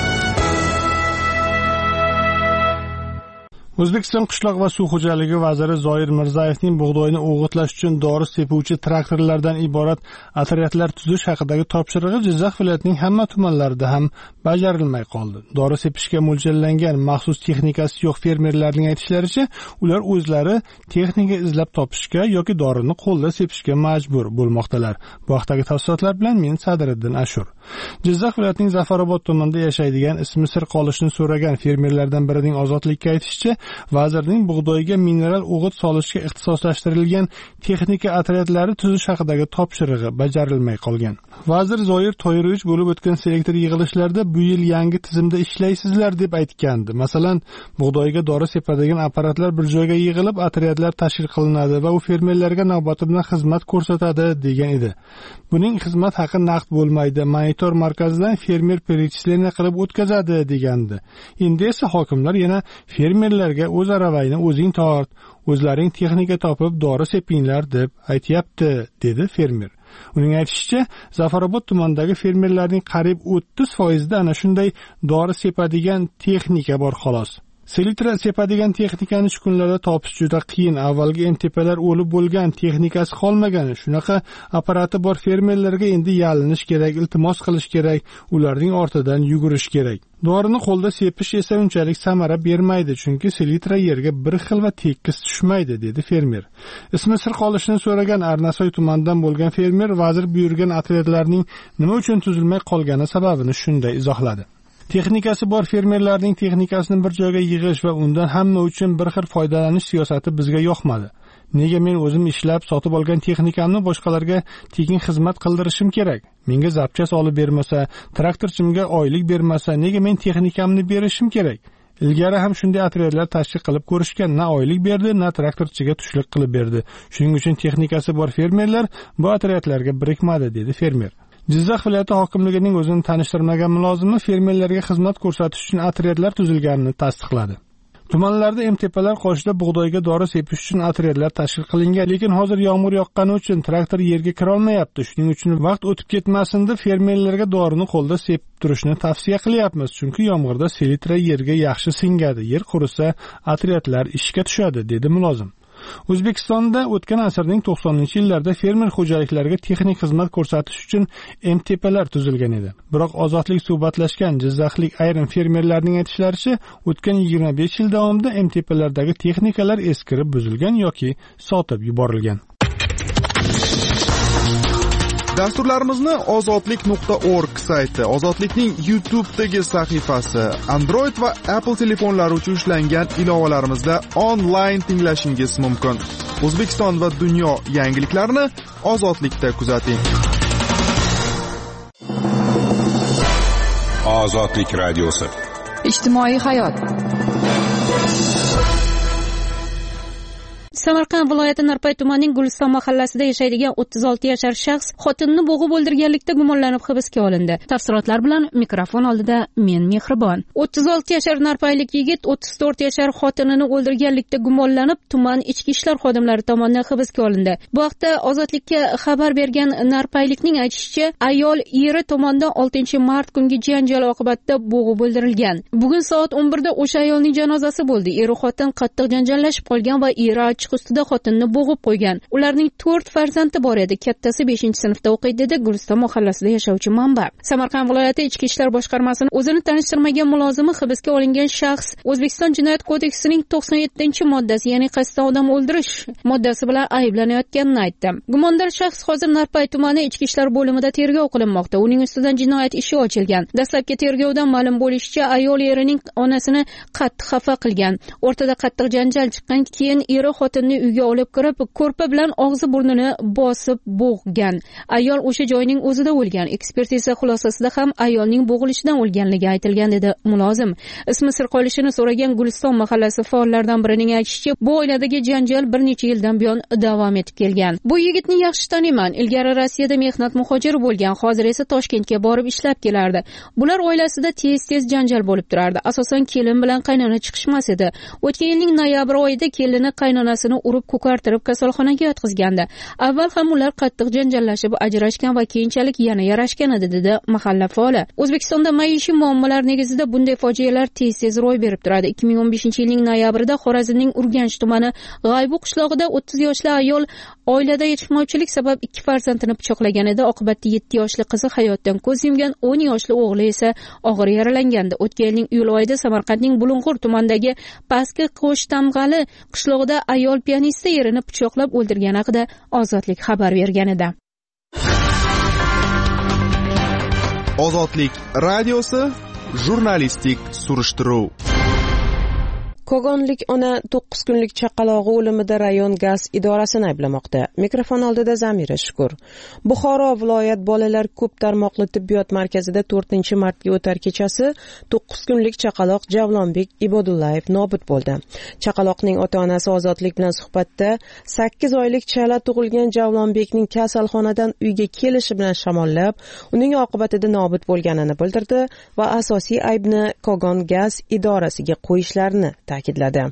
S18: O'zbekiston qishloq va suv xo'jaligi vaziri Zoir Mirzayevning bug'doyni o'g'itlash uchun dori sepuvchi traktorlardan iborat otryadlar tuzish haqidagi topshirig'i Jizzax viloyatining hamma tumanlarida ham bajarilmay qoldi. Dori sepishga mo'ljallangan maxsus texnikasi yo'q fermerlarning aytishlaricha, ular o'zlari texnika izlab topishga yoki dorini qo'lda sepishga majbur bo'lmoqdalar. Bu haqdagi tafsilotlar bilan men Sadiriddin Ashur. Jizzax viloyatining Zafarobod tumanida yashaydigan ismi sir qolishni so'ragan fermerlardan birining ozodlikka aytishicha, vazirning bug'doyga mineral o'g'it solishga ixtisoslashtirilgan texnika otryadlari tuzish haqidagi topshirig'i bajarilmay qolgan. Vazir Zoir Toyrovich bo'lib o'tgan selektor yig'ilishlarda bu yil yangi tizimda ishlaysizlar deb aytgandi. Masalan, bug'doyga dori sepadigan apparatlar bir joyga yig'ilib, otryadlar tashkil qilinadi va u fermerlarga navbati bilan xizmat ko'rsatadi degan edi. Buning xizmat haqi naqd bo'lmaydi, monitor markazidan fermer перечисление qilib o'tkazadi degandi. Endi esa hokimlar yana fermerlarga o'z aravangni o'zing tort, o'zlaring texnika topib dori sepinglar deb aytayapti, dedi fermer. Uning aytishicha, Zafarobod tumanidagi fermerlarning qariyb 30% ana shunday dori sepadigan texnika bor xolos. Selitra sepadigan texnikani shu kunlarda topish juda qiyin. Avvalgi MTPlar o'lib bo'lgan, texnikasi qolmagan. Shunaqa apparati bor fermerlarga endi yalinish kerak, iltimos qilish kerak, ularning ortidan yugurish kerak. Dorini qo'lda sepish esa unchalik samara bermaydi, chunki selitra yerga bir xil va tekis tushmaydi, dedi fermer. Ismi sir qolishini so'ragan Arnasoy tumanidan bo'lgan fermer vazir buyurgan otryadlarning nima uchun tuzilmay qolgani sababini shunday izohladi. Texnikasi bor fermerlarning texnikasini bir joyga yig'ish va undan hamma uchun bir xil foydalanish siyosati bizga yoqmadi. Nega men o'zim ishlab sotib olgan texnikamni boshqalarga tekin xizmat qildirishim kerak? Menga zapchas olib bermasa, traktorchimga oylik bermasa, nega men texnikamni berishim kerak? Ilgari ham shunday otryadlar tashkil qilib ko'rishgan, na oylik berdi, na traktorchiga tushlik qilib berdi. Shuning uchun texnikasi bor fermerlar bu otryadlarga birikmadi, dedi fermer. Jizzax viloyati hokimligining o'zini tanishtirmagan mulozimi fermerlarga xizmat ko'rsatish uchun otryadlar tuzilganini tasdiqladi. Tumanlarda MTPlar qoshida bug'doyga dori sepish uchun otryadlar tashkil qilingan, lekin hozir yomg'ir yoqqani uchun traktor yerga kira olmayapti. Shuning uchun vaqt o'tib ketmasin deb fermerlarga dorini qo'lda sepib turishni tavsiya qilyapmiz, chunki yomg'irda selitra yerga yaxshi singadi, yer qurisa otryadlar ishga tushadi, dedi mulozim. O'zbekistonda o'tgan asrning 90-yillarda fermer xo'jaliklariga texnik xizmat ko'rsatish uchun MTPlar tuzilgan edi. Biroq ozodlik suhbatlashgan jizzaxlik ayrim fermerlarning aytishlaricha, o'tgan 25 yil davomida MTPlardagi texnikalar eskirib buzilgan yoki sotib yuborilgan.
S14: Dasturlarimizni ozodlik.org sayti, Ozodlikning YouTube'dagi sahifasi, Android va Apple telefonlari uchun ishlangan ilovalarimizda onlayn tinglashingiz mumkin. O'zbekiston va dunyo yangiliklarini Ozodlikda kuzating.
S4: Ozodlik radiosi.
S1: Ijtimoiy hayot.
S12: Samarqand viloyati Narpay tumanining Guliston mahallasida yashaydigan 36 yashar shaxs xotinini bo'g'ib o'ldirganlikda gumonlanib hibsga olindi. Tafsilotlar bilan mikrofon oldida men Mehribon. 36 yashar narpaylik yigit 34 yashar xotinini o'ldirganlikda gumonlanib tuman ichki ishlar xodimlari tomonidan hibsga olindi. Bu haqda Ozodlikka xabar bergan narpaylikning aytishicha, ayol eri tomonidan 6-mart kungi janjal oqibatida bo'g'ib o'ldirilgan. Bugun soat 11 da o'sha ayolning janozasi bo'ldi. Eri xotin qattiq janjallashib qolgan va eri ustida xotinni bo'g'ib qo'ygan. Ularning 4 farzandi bor edi. Kattasi 5-sinfda o'qiydi, dedi Guliston mahallasida yashovchi manba. Samarqand viloyati ichki ishlar boshqarmasining o'zini tanishtirmagan mulozimi hibsga olingan shaxs O'zbekiston Jinoyat kodeksining 97-moddasi, ya'ni qasddan odam o'ldirish moddasi bilan ayblanayotganini aytdi. Gumondor shaxs hozir Narpay tumani ichki ishlar bo'limida tergov qilinmoqda. Uning ustidan jinoyat ishi ochilgan. Dastlabki tergovdan ma'lum bo'lishicha, ayol erining onasini qattiq xafa qilgan. O'rtada qattiq janjal chiqqan, keyin eri xotinni uyga olib kirib, ko'rpa bilan og'zi burnini bosib bo'g'gan. Ayol o'sha joyning o'zida o'lgan. Ekspertiza xulosasida ham ayolning bo'g'ilishidan o'lganligi aytilgan, dedi mulozim. Ismi sir qolishini so'ragan Guliston mahallasi faollaridan birining aytishicha, bu oiladagi janjal bir necha yildan buyon davom etib kelgan. Bu yigitni yaxshi taniyman. Ilgari Rossiyada mehnat muhojiri bo'lgan, hozir esa Toshkentga borib ishlab kelardi. Bular oilasida tez-tez janjal bo'lib turardi. Asosan kelin bilan qaynona chiqishmas edi. O'tgan yilning noyabr oyida kelini qaynonasini urib ko'kartirib kasalxonaga yotqizgandi. Avval ham ular qattiq janjallashib ajrashgan va keyinchalik yana yarashgan edi, dedi mahalla faoli. O'zbekistonda maishiy muammolar negizida bunday fojialar tez-tez ro'y berib turadi. 2015-yilning noyabrida Xorazmning Urganch tumani G'aybu qishlog'ida 30 yoshli ayol oilada yetishmovchilik sabab 2 farzandini pichoqlagan edi. Oqibatda 7 yoshli qizi hayotdan ko'z yumgan, 10 yoshli o'g'li esa og'ir yaralangandi. O'tgan yilning iyul oyida Samarqandning Bulung'ur tumanidagi pastki Qo'shtamg'ali qishlog'ida ayol pianista erini pichoqlab o'ldirgani haqida Ozodlik xabar bergan edi.
S14: Ozodlik radiosi, jurnalistik surishtiruv.
S3: Kogonlik ona 9 kunlik chaqalog'i o'limida rayon gaz idorasini ayblamoqda. Mikrofon oldida Zamira Shukur. Buxoro viloyat bolalar ko'p tarmoqli tibbiyot markazida 4-martga o'tar kechasi 9 kunlik chaqaloq Javlonbek Ibodullayev nobud bo'ldi. Chaqaloqning ota-onasi Ozodlik bilan suhbatda 8 oylik chala tug'ilgan Javlonbekning kasalxonadan uyga kelishi bilan shamollab, uning oqibatida nobud bo'lganini bildirdi va asosiy aybni Kogon gaz idorasiga qo'yishlarini ta'kidladi.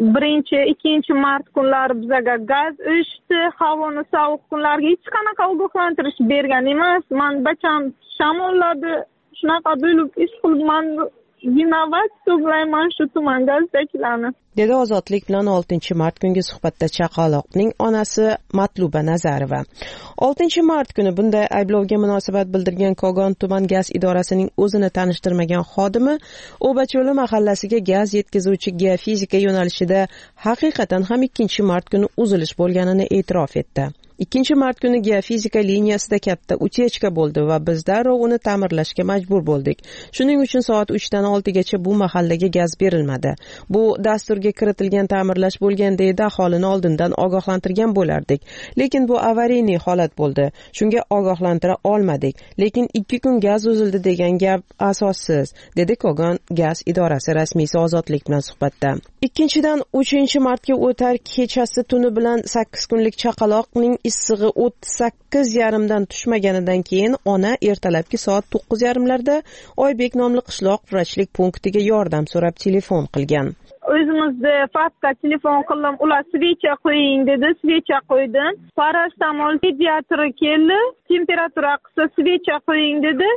S16: 1-2 mart kunlari bizga gaz o'chdi, havoni sovuq kunlarga hech qanaqa ogohlantirish bergan emas. Men bacham shamolladi, shunaqa bo'lib ish qilman. Vinovat to'playman shu tuman gazdagilarni,
S3: dedi Ozodlik bilan 6-mart kungi suhbatda chaqaloqning onasi Matluba Nazarova. 6-mart kuni bunday ayblovga munosabat bildirgan Kogon tuman gaz idorasining o'zini tanishtirmagan xodimi O'bacho'li mahallasiga gaz yetkazuvchi geofizika yo'nalishida haqiqatan ham 2-mart kuni uzilish bo'lganini e'tirof etdi. 2-mart kuni geofizika liniyasida katta utechka bo'ldi va biz darrov uni ta'mirlashga majbur bo'ldik. Shuning uchun soat 3 dan 6 gacha bu mahallaga gaz berilmadi. Bu dasturga kiritilgan ta'mirlash bo'lgan deydi, aholini oldindan ogohlantirgan bo'lardik. Lekin bu avariyniy holat bo'ldi. Shunga ogohlantira olmadik. Lekin 2 kun gaz uzildi degan gap asossiz, dedi Kogon gaz idorasi rasmiysi Ozodlik bilan suhbatda. 2-dan 3-martga o'tar kechasi tuni bilan 8 kunlik chaqaloqning issig'i 38,5 dan tushmaganidan keyin ona ertalabki soat 9:30larda Oybek nomli qishloq vrachlik punktiga yordam so'rab telefon qilgan.
S16: O'zimizda fatka telefon qildim, ular svecha qo'ying dedi, svecha qo'ydim. Parastamol pediatri keldi, temperatura qilsa svecha qo'ying dedi.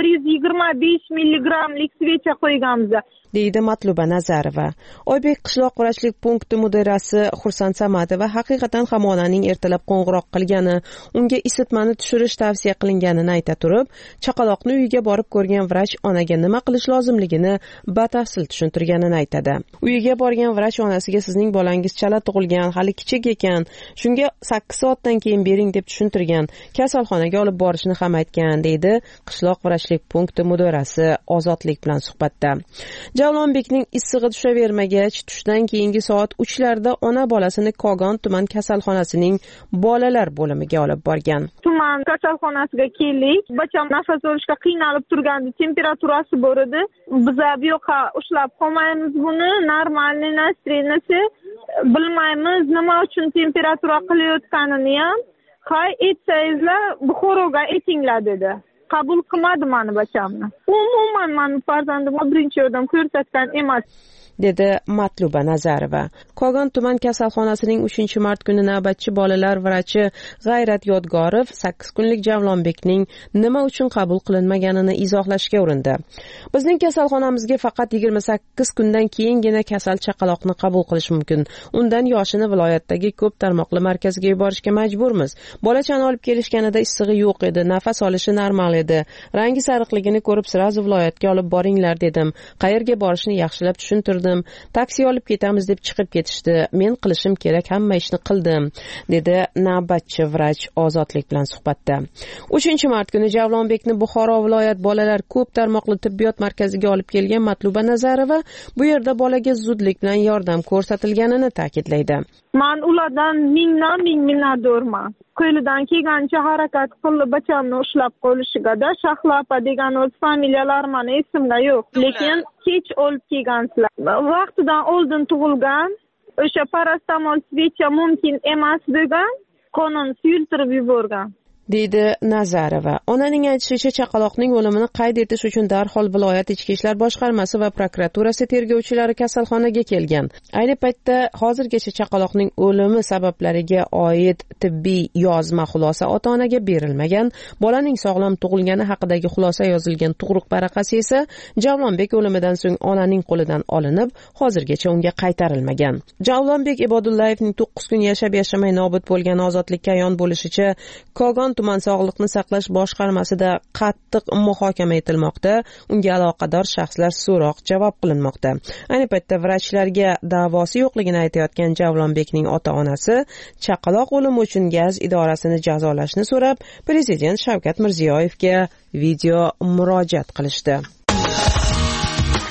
S16: 125 milligramlik svecha qo'yganmiz, deydi
S3: Matluba Nazarova. Oybek qishloq vrachlik punkti mudirasi Xursand Samatova haqiqatan ham onaning ertalab qo'ng'iroq qilgani, unga isitmani tushirish tavsiya qilinganini ayta turib, chaqaloqni uyiga borib ko'rgan vrach onaga nima qilish lozimligini batafsil tushuntirganini aytadi. Uyiga borgan vrach onasiga sizning bolangiz chala tug'ilgan, hali kichik ekan, shunga 8 soatdan keyin bering deb tushuntirgan, kasalxonaga olib borishni ham aytgan, deydi qishloq vrachlik punkti mudirasi Ozodlik bilan suhbatda. Javlonbekning issig'i tushavermagach, tushdan keyingi soat 3larda ona bolasini Kogon tuman kasalxonasining bolalar bo'limiga olib borgan.
S16: Tuman kasalxonasiga keldik. Bacham nafas olishga qiynalib turgandi, temperaturasi bor edi. Biz bu yoqqa ushlab qolmaymiz buni, normalniy настроенияsi bilmaymiz, nima uchun temperatura qilayotganini ham. Hay aytsangizlar, Buxoroga aytinglar dedi. Qabul qilmadi meni bachamni. Umuman meni farzandimga birinchi yordam ko'rsatgan emas,
S3: dedi Matluba Nazarova. Kogon tuman kasalxonasining 3-mart kuni navbatchi bolalar vrachi G'ayrat Yodgorov 8 kunlik Javlonbekning nima uchun qabul qilinmaganini izohlashga urindi. Bizning kasalxonamizga faqat 28 kundan keyingina kasal chaqaloqni qabul qilish mumkin. Undan yoshini viloyatdagi ko'p tarmoqli markazga yuborishga majburmiz. Bolachani olib kelishganida issig'i yo'q edi, nafas olishi normal edi. Rangi sariqligini ko'rib sirazi viloyatga olib boringlar dedim. Qayerga borishni yaxshilab tushuntirdim. Taksi olib ketamiz deb chiqib ketishdi. Men qilishim kerak, hamma ishni qildim, dedi navbatchi vrach Ozodlik bilan suhbatda. 3-mart kuni Javlonbekni Buxoro viloyat bolalar ko'p tarmoqli tibbiyot markaziga olib kelgan Matluba Nazarova bu yerda bolaga zudlik bilan yordam ko'rsatilganini ta'kidlaydi.
S16: Men ulardan mingdan ming minnatdorman. Qo'lidan kelgancha harakat qilib bachamni ushlab qo'yishga-da, Shahlapa degan o'z familiyalar meni esimda yo'q. Lekin kech olib kelgansizlar. Vaqtidan oldin tug'ilgan, o'sha parastamol svecha mumkin emas degan, qonun suyultirib yuborgan, deydi Nazarova. Onaning aytishicha, chaqaloqning o'limini qayd etish uchun darhol viloyat ichki ishlar boshqarmasi va prokuraturasi tergovchilari kasalxonaga kelgan. Ayni paytda hozirgacha chaqaloqning o'limi sabablariga oid tibbiy yozma xulosa ota-onaga berilmagan. Bolaning sog'lom tug'ilgani haqidagi xulosa yozilgan tug'ruq varaqasi esa Javlonbek o'limidan so'ng onaning qo'lidan olinib, hozirgacha unga qaytarilmagan. Javlonbek Ibodullayevning 9 kun yashab-yashamay nobud bo'lgan Ozodlikka ayon bo'lishicha, Kogon tuman sog'liqni saqlash boshqarmasida qattiq muhokama etilmoqda. Unga aloqador shaxslar so'roq javob qilinmoqda. Ayni paytda vrachlarga da'vosi yo'qligini aytayotgan Javlonbekning ota-onasi chaqaloq o'limi uchun gaz idorasini jazolashni so'rab, prezident Shavkat Mirziyoyevga video murojaat qilishdi.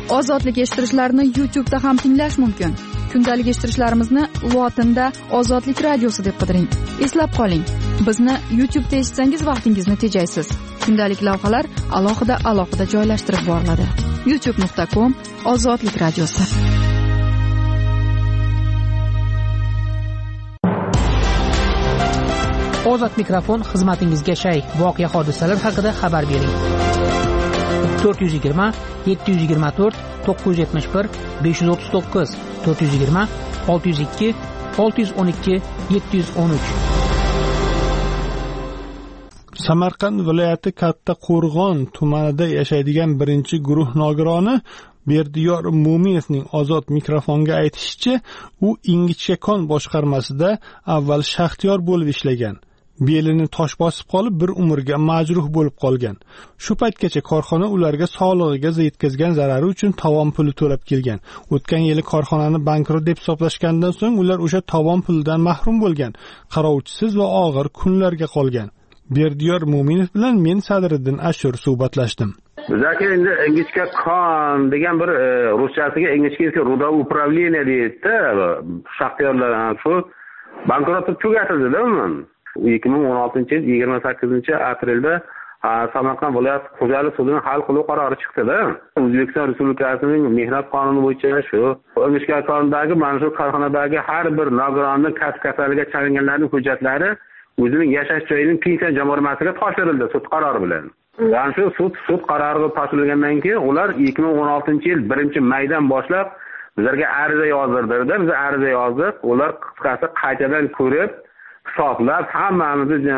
S1: Ozodlik eshittirishlarni YouTube'da ham tinglash mumkin. Kundalik eshittirishlarimizni lotinda Ozodlik radiosi deb qidiring. Eslab qoling, bizni YouTube'da eshitsangiz vaqtingizni tejaysiz. Kundalik lavhalar alohida joylashtirib boriladi. youtube.com Ozodlik radiosi.
S19: Ozod mikrofon xizmatingizga shay. Voqea hodisalar haqida xabar bering. 420 724 971 539 420 602 612 713.
S18: Samarqand viloyati Katta Qo'rg'on tumanida yashaydigan birinchi guruh nogironi Berdiyor Mo'minovning Ozod mikrofonga aytishicha, u Ingichkakon boshqarmasida avval shaxtyor bo'lib ishlagan. Belini tosh bosib qolib, bir umrga majruh bo'lib qolgan. Shu paytgacha korxona ularga sog'lig'iga yetkazgan zarari uchun tovon puli to'lab kelgan. O'tgan yili korxonani bankrot deb hisoblashgandan so'ng ular o'sha tovon pulidan mahrum bo'lgan. Qarovchisiz va og'ir kunlarga qolgan. Berdiyor Mo'minov bilan men Sadriddin Ashur suhbatlashdim.
S20: Bizga endi Ingichkakon degan bir ruschasiga Ingichkakon ruda upravleniya deydi. Shaxtyorlar shu bankrot tugatildi-da umuman. 2016-yil 28-aprelda Samarqand viloyat xo'jalik sudining hal qiluv qarori chiqdi-da. O'zbekiston Respublikasining mehnat qonuni bo'yicha shu Ingichkakondagi mana shu korxonadagi har bir nogironning kasaliga chalinganlarning hujjatlari o'zining yashash joyining pensiya jamg'armasiga topshirildi sud qarori bilan. Yani shu sud qaroriga topshirilgandan keyin ular 2016-yil 1-maydan boshlab bizlarga ariza yozdirdi. Biz ariza yozdik. Ular qisqasi qaytadan ko'rib hisoblab hammamizni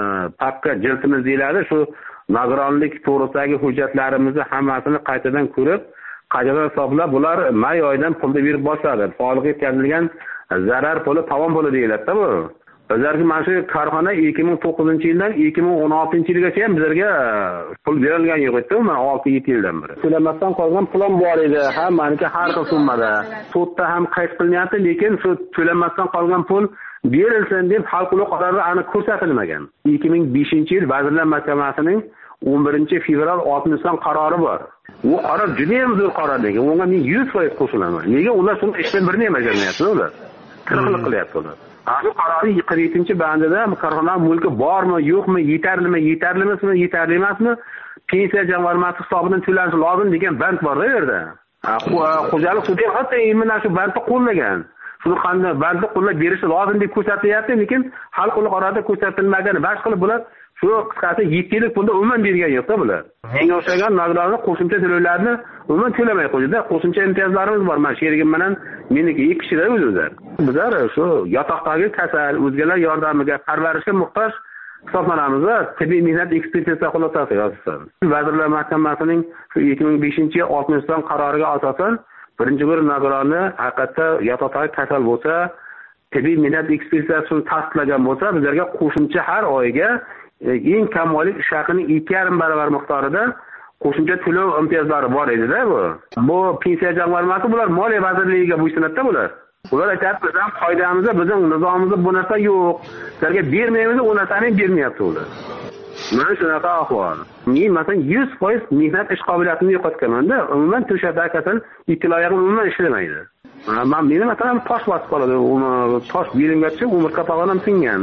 S20: papka jiltimiz deyiladi, shu nogironlik to'g'risidagi hujjatlarimizni hammasini qaytadan ko'rib, qaytadan hisoblab ular may oyidan pulni berib boshladi. Soliq yetkazilgan zarar puli, tovon puli deyiladi-da bu. Bizlarga mana shu korxona 2009-yildan 2016-yilgacha ham bizlarga pul berilgan yo'q edi, mana 6-7 yildan beri. To'lamasdan qolgan pulim bor edi, hammaniki har xil summada. Sudda ham qayd qilinyapti, lekin shu to'lamasdan qolgan pul berilsin deb hal qiluv qarori aniq ko'rsatilmagan. 2005-yil Vazirlar Mahkamasining 11-fevral 60 qarori bor. Bu qaror juda ham zo'r qaror ekan. Unga men 100% qo'shilaman. Nega ular shuni ishdan birini ham bajarmayapti ular? Tirqlik qilyapti ular. Shu qarorning 47-bandida korxona mulki bormi, yo'qmi, yetarli emasmi, pensiya jamg'armasi hisobidan to'lanishi lozim degan band bor-da bu yerda. Xo'jalik sudi hatto mana shu bandni qo'llagan. Shuni qanday bandni qo'llab berishi lozim deb ko'rsatilyapti, lekin hal qiluv qarorida ko'rsatilmagan. Bash qilib bular shu qisqasi 7 yillik pulni umuman bergan yo'q-da bular. Menga o'xshagan nogironlar qo'shimcha to'lovlarni umuman to'lamay qo'ydi-da. Qo'shimcha imtiyozlarimiz bor. Men sherigim bilan meniki 2 kishida o'zlar. Bizlar shu yotoqdagi kasal, o'zgalar yordamiga, parvarishga muhtoj hisoblanamiz va tibbiy mehnat ekspertiza xulosasi yoziladi. Vazirlar Mahkamasining shu 2005-yil 60 qaroriga asosan birinchi bir nogironni haqiqatda yotoqdagi kasal bo'lsa, tibbiy mehnat ekspertizasini tasdiqlagan bo'lsa, bizlarga qo'shimcha har oyiga eng kam oylik ish haqining 2,5 barobar miqdorida qo'shimcha to'lov imtiyozlari bor edi-da bu. Bu pensiya jamg'armasi bular Moliya vazirligiga bo'ysunadi-da bular. Ular aytadi, bizning qoidamizda, bizning nizomimizda bu narsa yo'q. Sizlarga bermaymiz, u narsani bermayapti ular. Mana shunaqa ahvol. Men masalan 100% mehnat ish qobiliyatini yo'qotganman-da, umuman to'shada kasal ikkiloyog'im umuman ishlamaydi. Meni masalan tosh bosib qoladi, tosh belimgacha umurtqa pog'onam singan.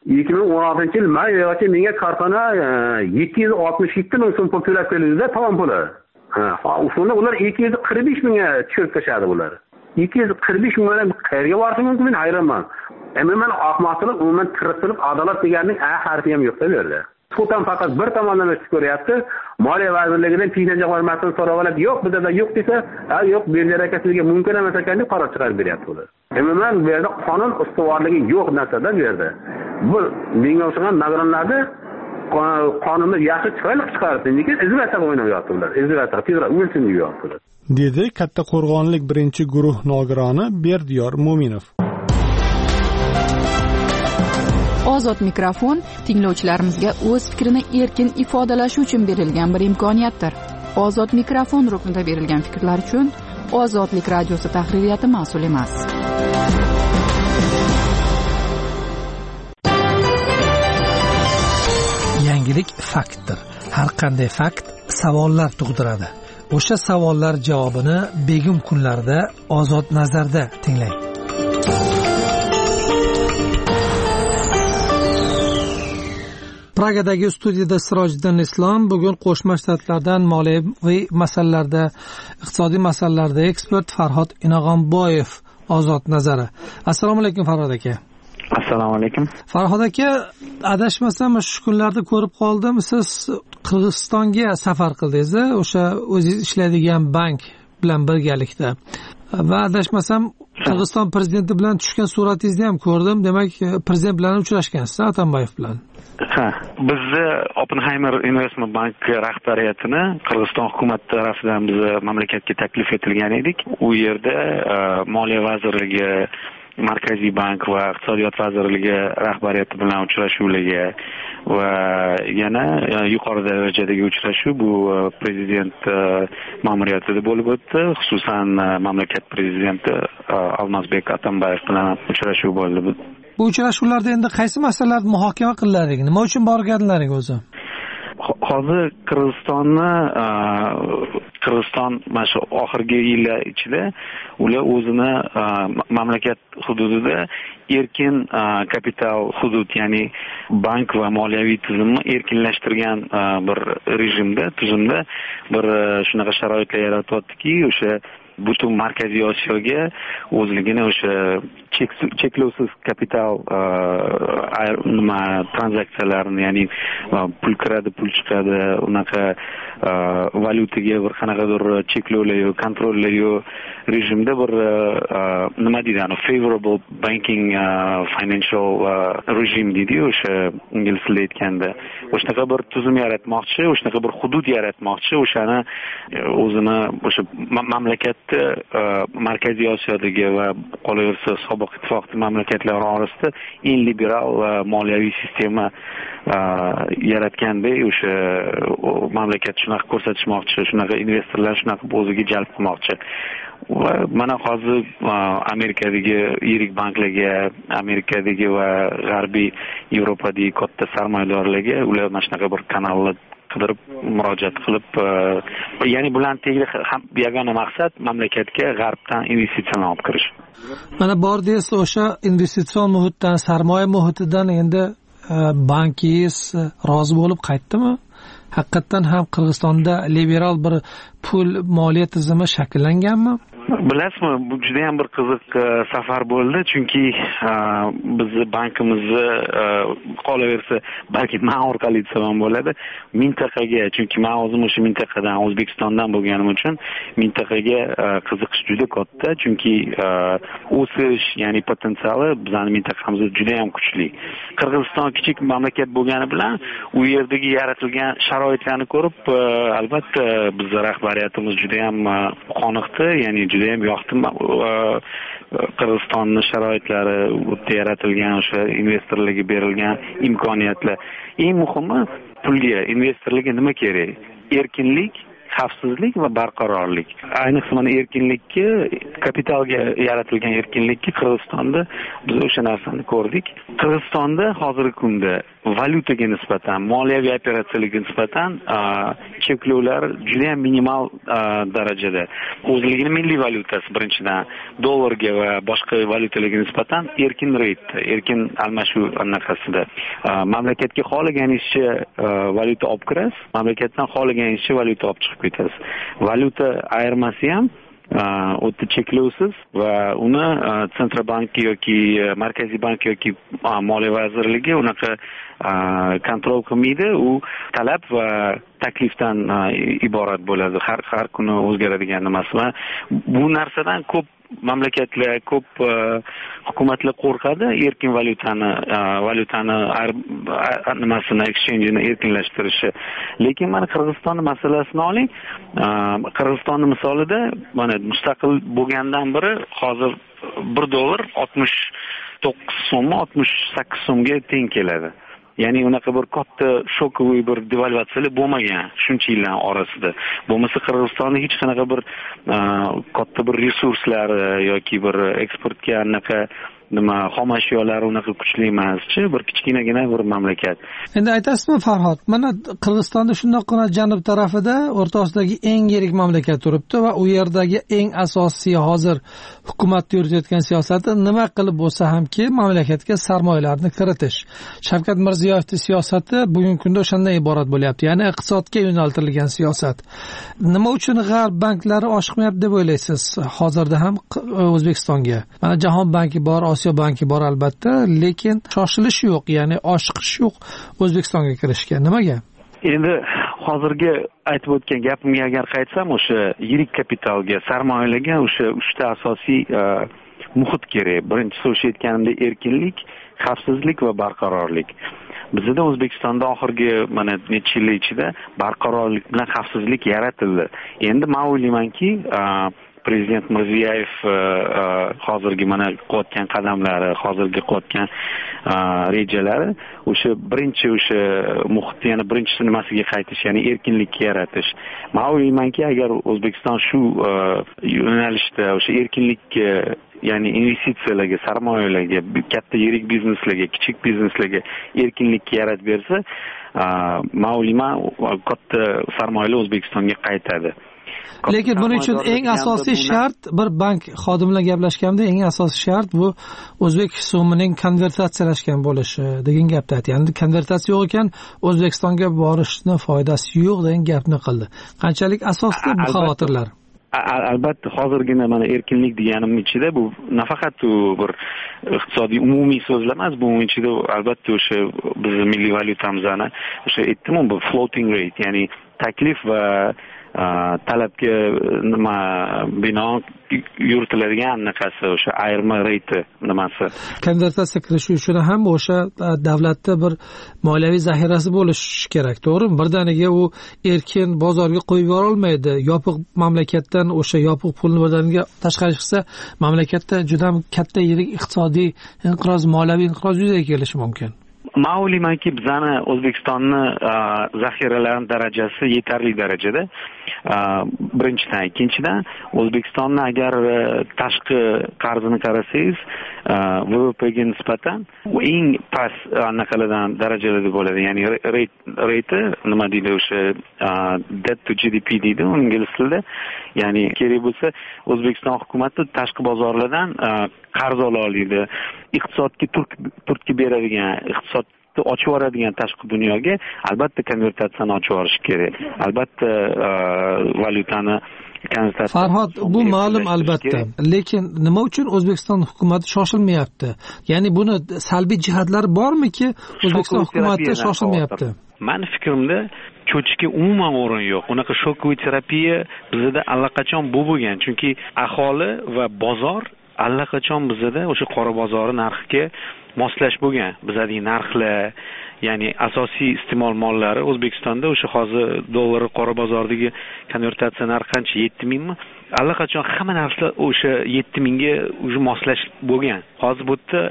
S20: 2016-yil may oyigacha menga korxona 767 ming so'm pul to'lab keldi-da, tovon puli. Uni ular 245 mingga tushirib tashadi ular. 245 mingdan qayerga borishi mumkin? Men hayronman. Umuman oqmoqchilik, umuman tirqilik, adolat deganning a harfi ham yo'q-da bu yerda. Suddan faqat bir tomondan ish ko'ryapti. Moliya vazirligidan pensiya jamg'armasidan so'rab oladi, yo'q, bizda yo'q desa, yo'q, berjarakatligi mumkin emas ekan deb qaror chiqarib beryapti ular. Umuman bu yerda qonun ustuvorligi yo'q narsada bu yerda. Bu menga o'xshagan nogironlarni qonunni yaxshi chiqarib, lekin izlata o'ynayapti ular. Izlata, tezroq o'lsin deyapti ular.
S18: Dedi Katta Qo'rg'onlik birinchi guruh nogironi Berdiyor Mo'minov.
S1: Ozod mikrofon tinglovchilarimizga o'z fikrini erkin ifodalashi uchun berilgan bir imkoniyatdir. Ozod mikrofon ruknida berilgan fikrlar uchun Ozodlik radiosi tahririyati mas'ul emas.
S6: Yangilik faktdir. Har qanday fakt savollar tug'diradi. o'sha savollar javobini begim kunlarda Ozod nazarda tinglang. Pragadagi studiyada Sirojiddin Islom bugun Qo'shma Shtatlardan moliyaviy masalalarda, iqtisodiy masalalarda ekspert Farhod Inog'onboyev Ozod nazari. Assalomu alaykum Farhod aka.
S17: Assalomu alaykum.
S6: Farhod aka, adashmasam shu kunlarda ko'rib qoldim, siz Qirg'izistonga safar qildingiz, o'sha o'zingiz ishlaydigan bank bilan birgalikda. Va adashmasam Qirg'iziston prezidenti bilan tushgan suratingizni ham ko'rdim. Demak, prezident bilan uchrashgansiz, Atambayev bilan.
S17: Ha, bizni Oppenheimer Investment Bank rahbariyatini Qirg'iziston hukumati tarafidan biz mamlakatga taklif etilgan edik. U yerda Moliya vazirligi, Markaziy bank va Iqtisodiyot vazirligi rahbariyati bilan uchrashuvlarga va yana yuqori darajadagi uchrashuv bu prezident ma'muriyatida bo'lib o'tdi. Xususan mamlakat prezidenti Almazbek Atambayev bilan uchrashuv bo'ldi.
S6: Bu uchrashuvlarda endi qaysi masalalar muhokama qilinadi? Nima uchun borganlaring o'zi?
S17: Hozir Qirg'iziston mana shu oxirgi yillar ichida ular o'zini mamlakat hududida erkin kapital hudud, ya'ni bank va moliyaviy tizimni erkinlashtirgan bir tuzumda bir shunaqa sharoitlar yaratyaptiki, o'sha butun Markaziy Osiyoga o'zligini o'sha cheklovsiz kapital tranzaksiyalarni, ya'ni pul kiradi, pul chiqadi, unaqa valyutaga bir qanaqadir cheklovlar yo'q, kontrollar yo'q rejimda bir nima deydi, favorable banking financial regime deydi o'sha ingliz tilida aytganda. O'shanaqa bir tuzum yaratmoqchi, o'shanaqa bir hudud yaratmoqchi, o'shani o'zini o'sha mamlakat Markaziy Osiyodagi va qolaversa sobiq ittifoq mamlakatlari orasida eng liberal moliyaviy sistema yaratganda o'sha mamlakat shunaqa ko'rsatishmoqchi, shunaqa investorlar shunaqa o'ziga jalb qilmoqchi. Va mana hozir Amerikadagi yirik banklarga, Amerikadagi va G'arbiy Yevropadagi katta sarmoyadorlarga ular mana shunaqa bir kanalni qidirib murojaat qilib, ya'ni bularni tagida ham yagona maqsad mamlakatga G'arbdan investitsiyalar olib kirish.
S6: Mana bordingiz o'sha investitsion muhitdan, sarmoya muhitidan endi bankingiz rozi bo'lib qaytdimi? Haqiqatan ham Qirg'izistonda liberal bir pul moliya tizimi shakllanganmi?
S17: Bilasizmi, bu juda ham bir qiziq safar bo'ldi, chunki bizni bankimizni qolaversa balki men orqali desam ham bo'ladi, mintaqaga, chunki men o'zim o'sha mintaqadan, O'zbekistondan bo'lganim uchun mintaqaga qiziqish juda katta, chunki o'sish, ya'ni potensiali bizning mintaqamizda juda ham kuchli. Qirg'iziston kichik mamlakat bo'lgani bilan u yerdagi yaratilgan sharoitlarni ko'rib, albatta bizning rahbariyatimiz juda ham qoniqdi, ya'ni juda ham yoqdi Qirg'izistonning sharoitlari, u yerda yaratilgan o'sha investorlarga berilgan imkoniyatlar. Eng muhimi, pulga, investorlarga nima kerak? Erkinlik, xavfsizlik va barqarorlik. Ayniqsa mana erkinlikka, kapitalga yaratilgan erkinlikka Qirg'izistonda biz o'sha narsani ko'rdik. Qirg'izistonda hozirgi kunda valyutaga nisbatan, moliyaviy operatsiyalarga nisbatan cheklovlar juda ham minimal darajada. O'zligini milliy valyutasi birinchidan dollarga va boshqa valyutalarga nisbatan erkin reytda, erkin almashuv anaqasida. Mamlakatga xohlaganingizcha valyuta olib kirasiz, mamlakatdan xohlaganingizcha valyuta olib chiqib ketasiz. Valyuta ayirmasi ham o'ta cheklovsiz va uni Sentralbank yoki Markaziy bank yoki Moliya vazirligi unaqa kontrol qilmaydi. U talab va taklifdan iborat bo'ladi. Har kuni o'zgaradigan narsa. Va bu narsadan ko'p mamlakatlar, ko'p hukumatlar qo'rqadi, erkin valyutani nimasini, exchange'ini erkinlashtirishi. Lekin mana Qirg'izistonning masalasini oling. Qirg'izistonning misolida mana mustaqil bo'lgandan beri hozir $1 69 so'm, 68 so'mga teng keladi. Ya'ni unaqa bir katta shokoviy bir devalvatsiyalar bo'lmagan shuncha yillar orasida. Bo'lmasa Qirg'izistonda hech qanaqa bir katta bir resurslari yoki bir eksportga anaqa xom ashyolari unaqa kuchli emaschi, bir kichkinagina bir mamlakat.
S6: Endi aytasizmi Farhod, mana Qirg'izistonda shundoqqina janub tarafida o'rtasidagi eng yirik mamlakat turibdi va u yerdagi eng asosiy hozir hukumat yuritayotgan siyosati nima qilib bo'lsa hamki mamlakatga sarmoyalarni kiritish. Shavkat Mirziyoyevning siyosati bugungi kunda o'shandan iborat bo'lyapti, ya'ni iqtisodga yo'naltirilgan siyosat. Nima uchun G'arb banklari oshiqmayapti deb o'ylaysiz hozirda ham O'zbekistonga? Mana Jahon banki bor, Osiyo banki bor albatta, lekin shoshilish yo'q, ya'ni oshiqish yo'q O'zbekistonga kirishga. Nimaga?
S17: Endi hozirgi aytib o'tgan gapimga agar qaytsam, o'sha yirik kapitalga, sarmoyalarga o'sha 3 ta asosiy muhit kerak. Birinchisi o'sha aytganimdek erkinlik, xavfsizlik va barqarorlik. Bizda O'zbekistonda oxirgi mana necha yil ichida barqarorlik bilan xavfsizlik yaratildi. Endi men o'ylaymanki, Prezident Mirziyoyev hozirgi mana qo'ygan qadamlari, hozirgi qo'ygan rejalari o'sha birinchi o'sha muhitni yana birinchisi nimasiga qaytish, ya'ni erkinlikka yaratish. Men o'ylaymanki, agar O'zbekiston shu yo'nalishda o'sha erkinlikka, ya'ni investitsiyalarga, sarmoyalarga, katta yirik bizneslarga, kichik bizneslarga erkinlikka yaratib bersa, men o'ylayman katta sarmoyalar O'zbekistonga qaytadi.
S6: Lekin buning uchun eng asosiy shart, bir bank xodimlar gaplashganda, eng asosiy shart bu o'zbek so'mining konvertatsiyalashgan bo'lishi degan gapni aytdi. Ya'ni konvertatsiya yo'q ekan, O'zbekistonga borishning foydasi yo'q degan gapni qildi. Qanchalik asosli bu xavotirlar?
S17: Albatta, hozirgina mana erkinlik deganim ichida bu nafaqat bir iqtisodiy umumiy so'zlar emas, bu ichida albatta o'sha bizning milliy valyutamizani o'sha aytdim, bu floating rate, ya'ni taklif va talabga nima binoan yuritiladigan anaqasi o'sha ayirma rate nimasi.
S6: Konvertatsiya qilish uchun ham o'sha davlatda bir moliyaviy zaxirasi bo'lishi kerak, to'g'rimi? Birdaniga u erkin bozorga qo'yib yubora olmaydi. Yopiq mamlakatdan o'sha yopiq pulni birdaniga tashqari chiqsa, mamlakatda juda katta yirik iqtisodiy inqiroz, moliyaviy inqiroz yuzaga kelishi mumkin.
S17: Men o'ylaymanki, bizani O'zbekistonni zaxiralarining darajasi yetarli darajada. Birinchidan, ikkinchidan, O'zbekistonni agar tashqi qarzini qarasangiz, VVPga nisbatan eng past anaqalardan darajalarda bo'ladi. Ya'ni rate nima deydi o'sha debt to GDP deydi ingliz tilida. Ya'ni kerak bo'lsa O'zbekiston hukumati tashqi bozorlardan qarz ola oladi. Iqtisodga turtki beradigan, iqtisodni ochib yuboradigan tashqi dunyoga albatta konvertatsiyani ochib yuborish kerak. Albatta valyutani konvertatsiya.
S6: Farhod, bu ma'lum albatta. Lekin nima uchun O'zbekiston hukumati shoshilmayapti? Ya'ni buni salbiy jihatlari bormiki, O'zbekiston hukumati shoshilmayapti?
S17: Meni fikrimda cho'chishga umuman o'rin yo'q. Unaqa shokoviy terapiya bizda allaqachon bo'lgan. Chunki aholi va bozor allaqachon bizda o'sha qora bozori narxiga moslash bo'lgan. Bizdagi narxlar, ya'ni asosiy iste'mol mollari O'zbekistonda o'sha hozir dollar qora bozoridagi konvertatsiya narxi qancha? 7000 mi? Allaqachon hamma narsalar o'sha 7000 ga o'sha moslash bo'lgan. Hozir bu yerda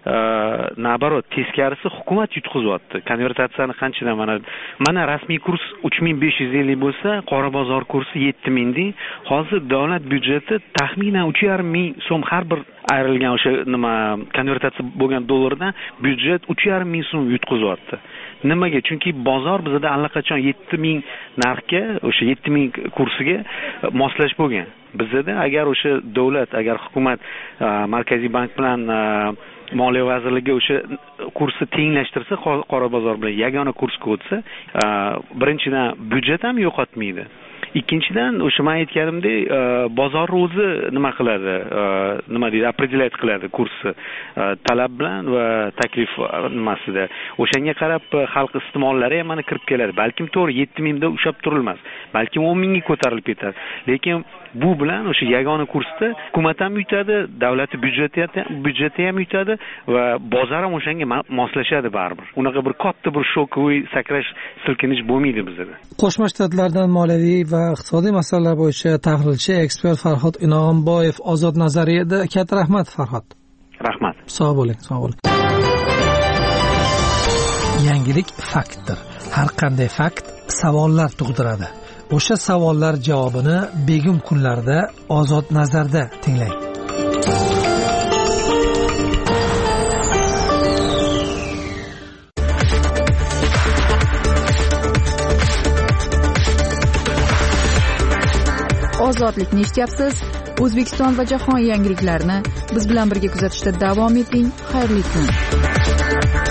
S17: nabarot teskarisi hukumat yutqizyapti. Konvertatsiyani qanchadan mana rasmiy kurs 3550 bo'lsa, qora bozor kursi 7000 ding. Hozir davlat byudjeti taxminan 3,5 ming so'm har bir ayrilgan o'sha nima konvertatsiya bo'lgan dollardan byudjet 3,5 ming so'm yutqizyapti. Nimaga? Chunki bozor bizda allaqachon 7000 narxga, o'sha 7000 kursiga moslash bo'lgan. Bizda agar o'sha davlat, agar hukumat Markaziy bank bilan Moliya vazirligi o'sha kursni tenglashtirsa, qora bozor bilan yagona kursga o'tsa, birinchidan byudjet ham yo'qotmaydi. Ikkinchidan, o'sha men aytganimdek, bozor o'zi nima qiladi? Nima deydi? Определять qiladi kursni talab bilan va taklif nimasida. O'shanga qarab xalq iste'mollari ham mana kirib keladi. Balkim to'g'ri 7000 da ushlab turilmas. Balkim 10 mingga ko'tarilib ketadi. Lekin bu bilan o'sha yagona kursda hukumat ham yutadi, davlat byudjeti ham yutadi va bozor ham o'shanga moslashadi baribir. Unaqa bir katta bir shokoviy sakrash, silkinish bo'lmaydi bizda.
S6: Qo'shma Shtatlardan moliyaviy va iqtisodiy masalalar bo'yicha tahlilchi ekspert Farhod Inomboyev Ozod nazariyada. Katta rahmat Farhod.
S17: Rahmat.
S6: Sog' bo'ling, sog' bo'ling. Yangilik faktdir. Har qanday fakt savollar tug'diradi. O'sha savollar javobini begim kunlarda Ozod nazarda tinglang.
S1: ozodlikni eshityapsiz. O'zbekiston va jahon yangiliklarini biz bilan birga kuzatishda davom eting. Xayrli kun.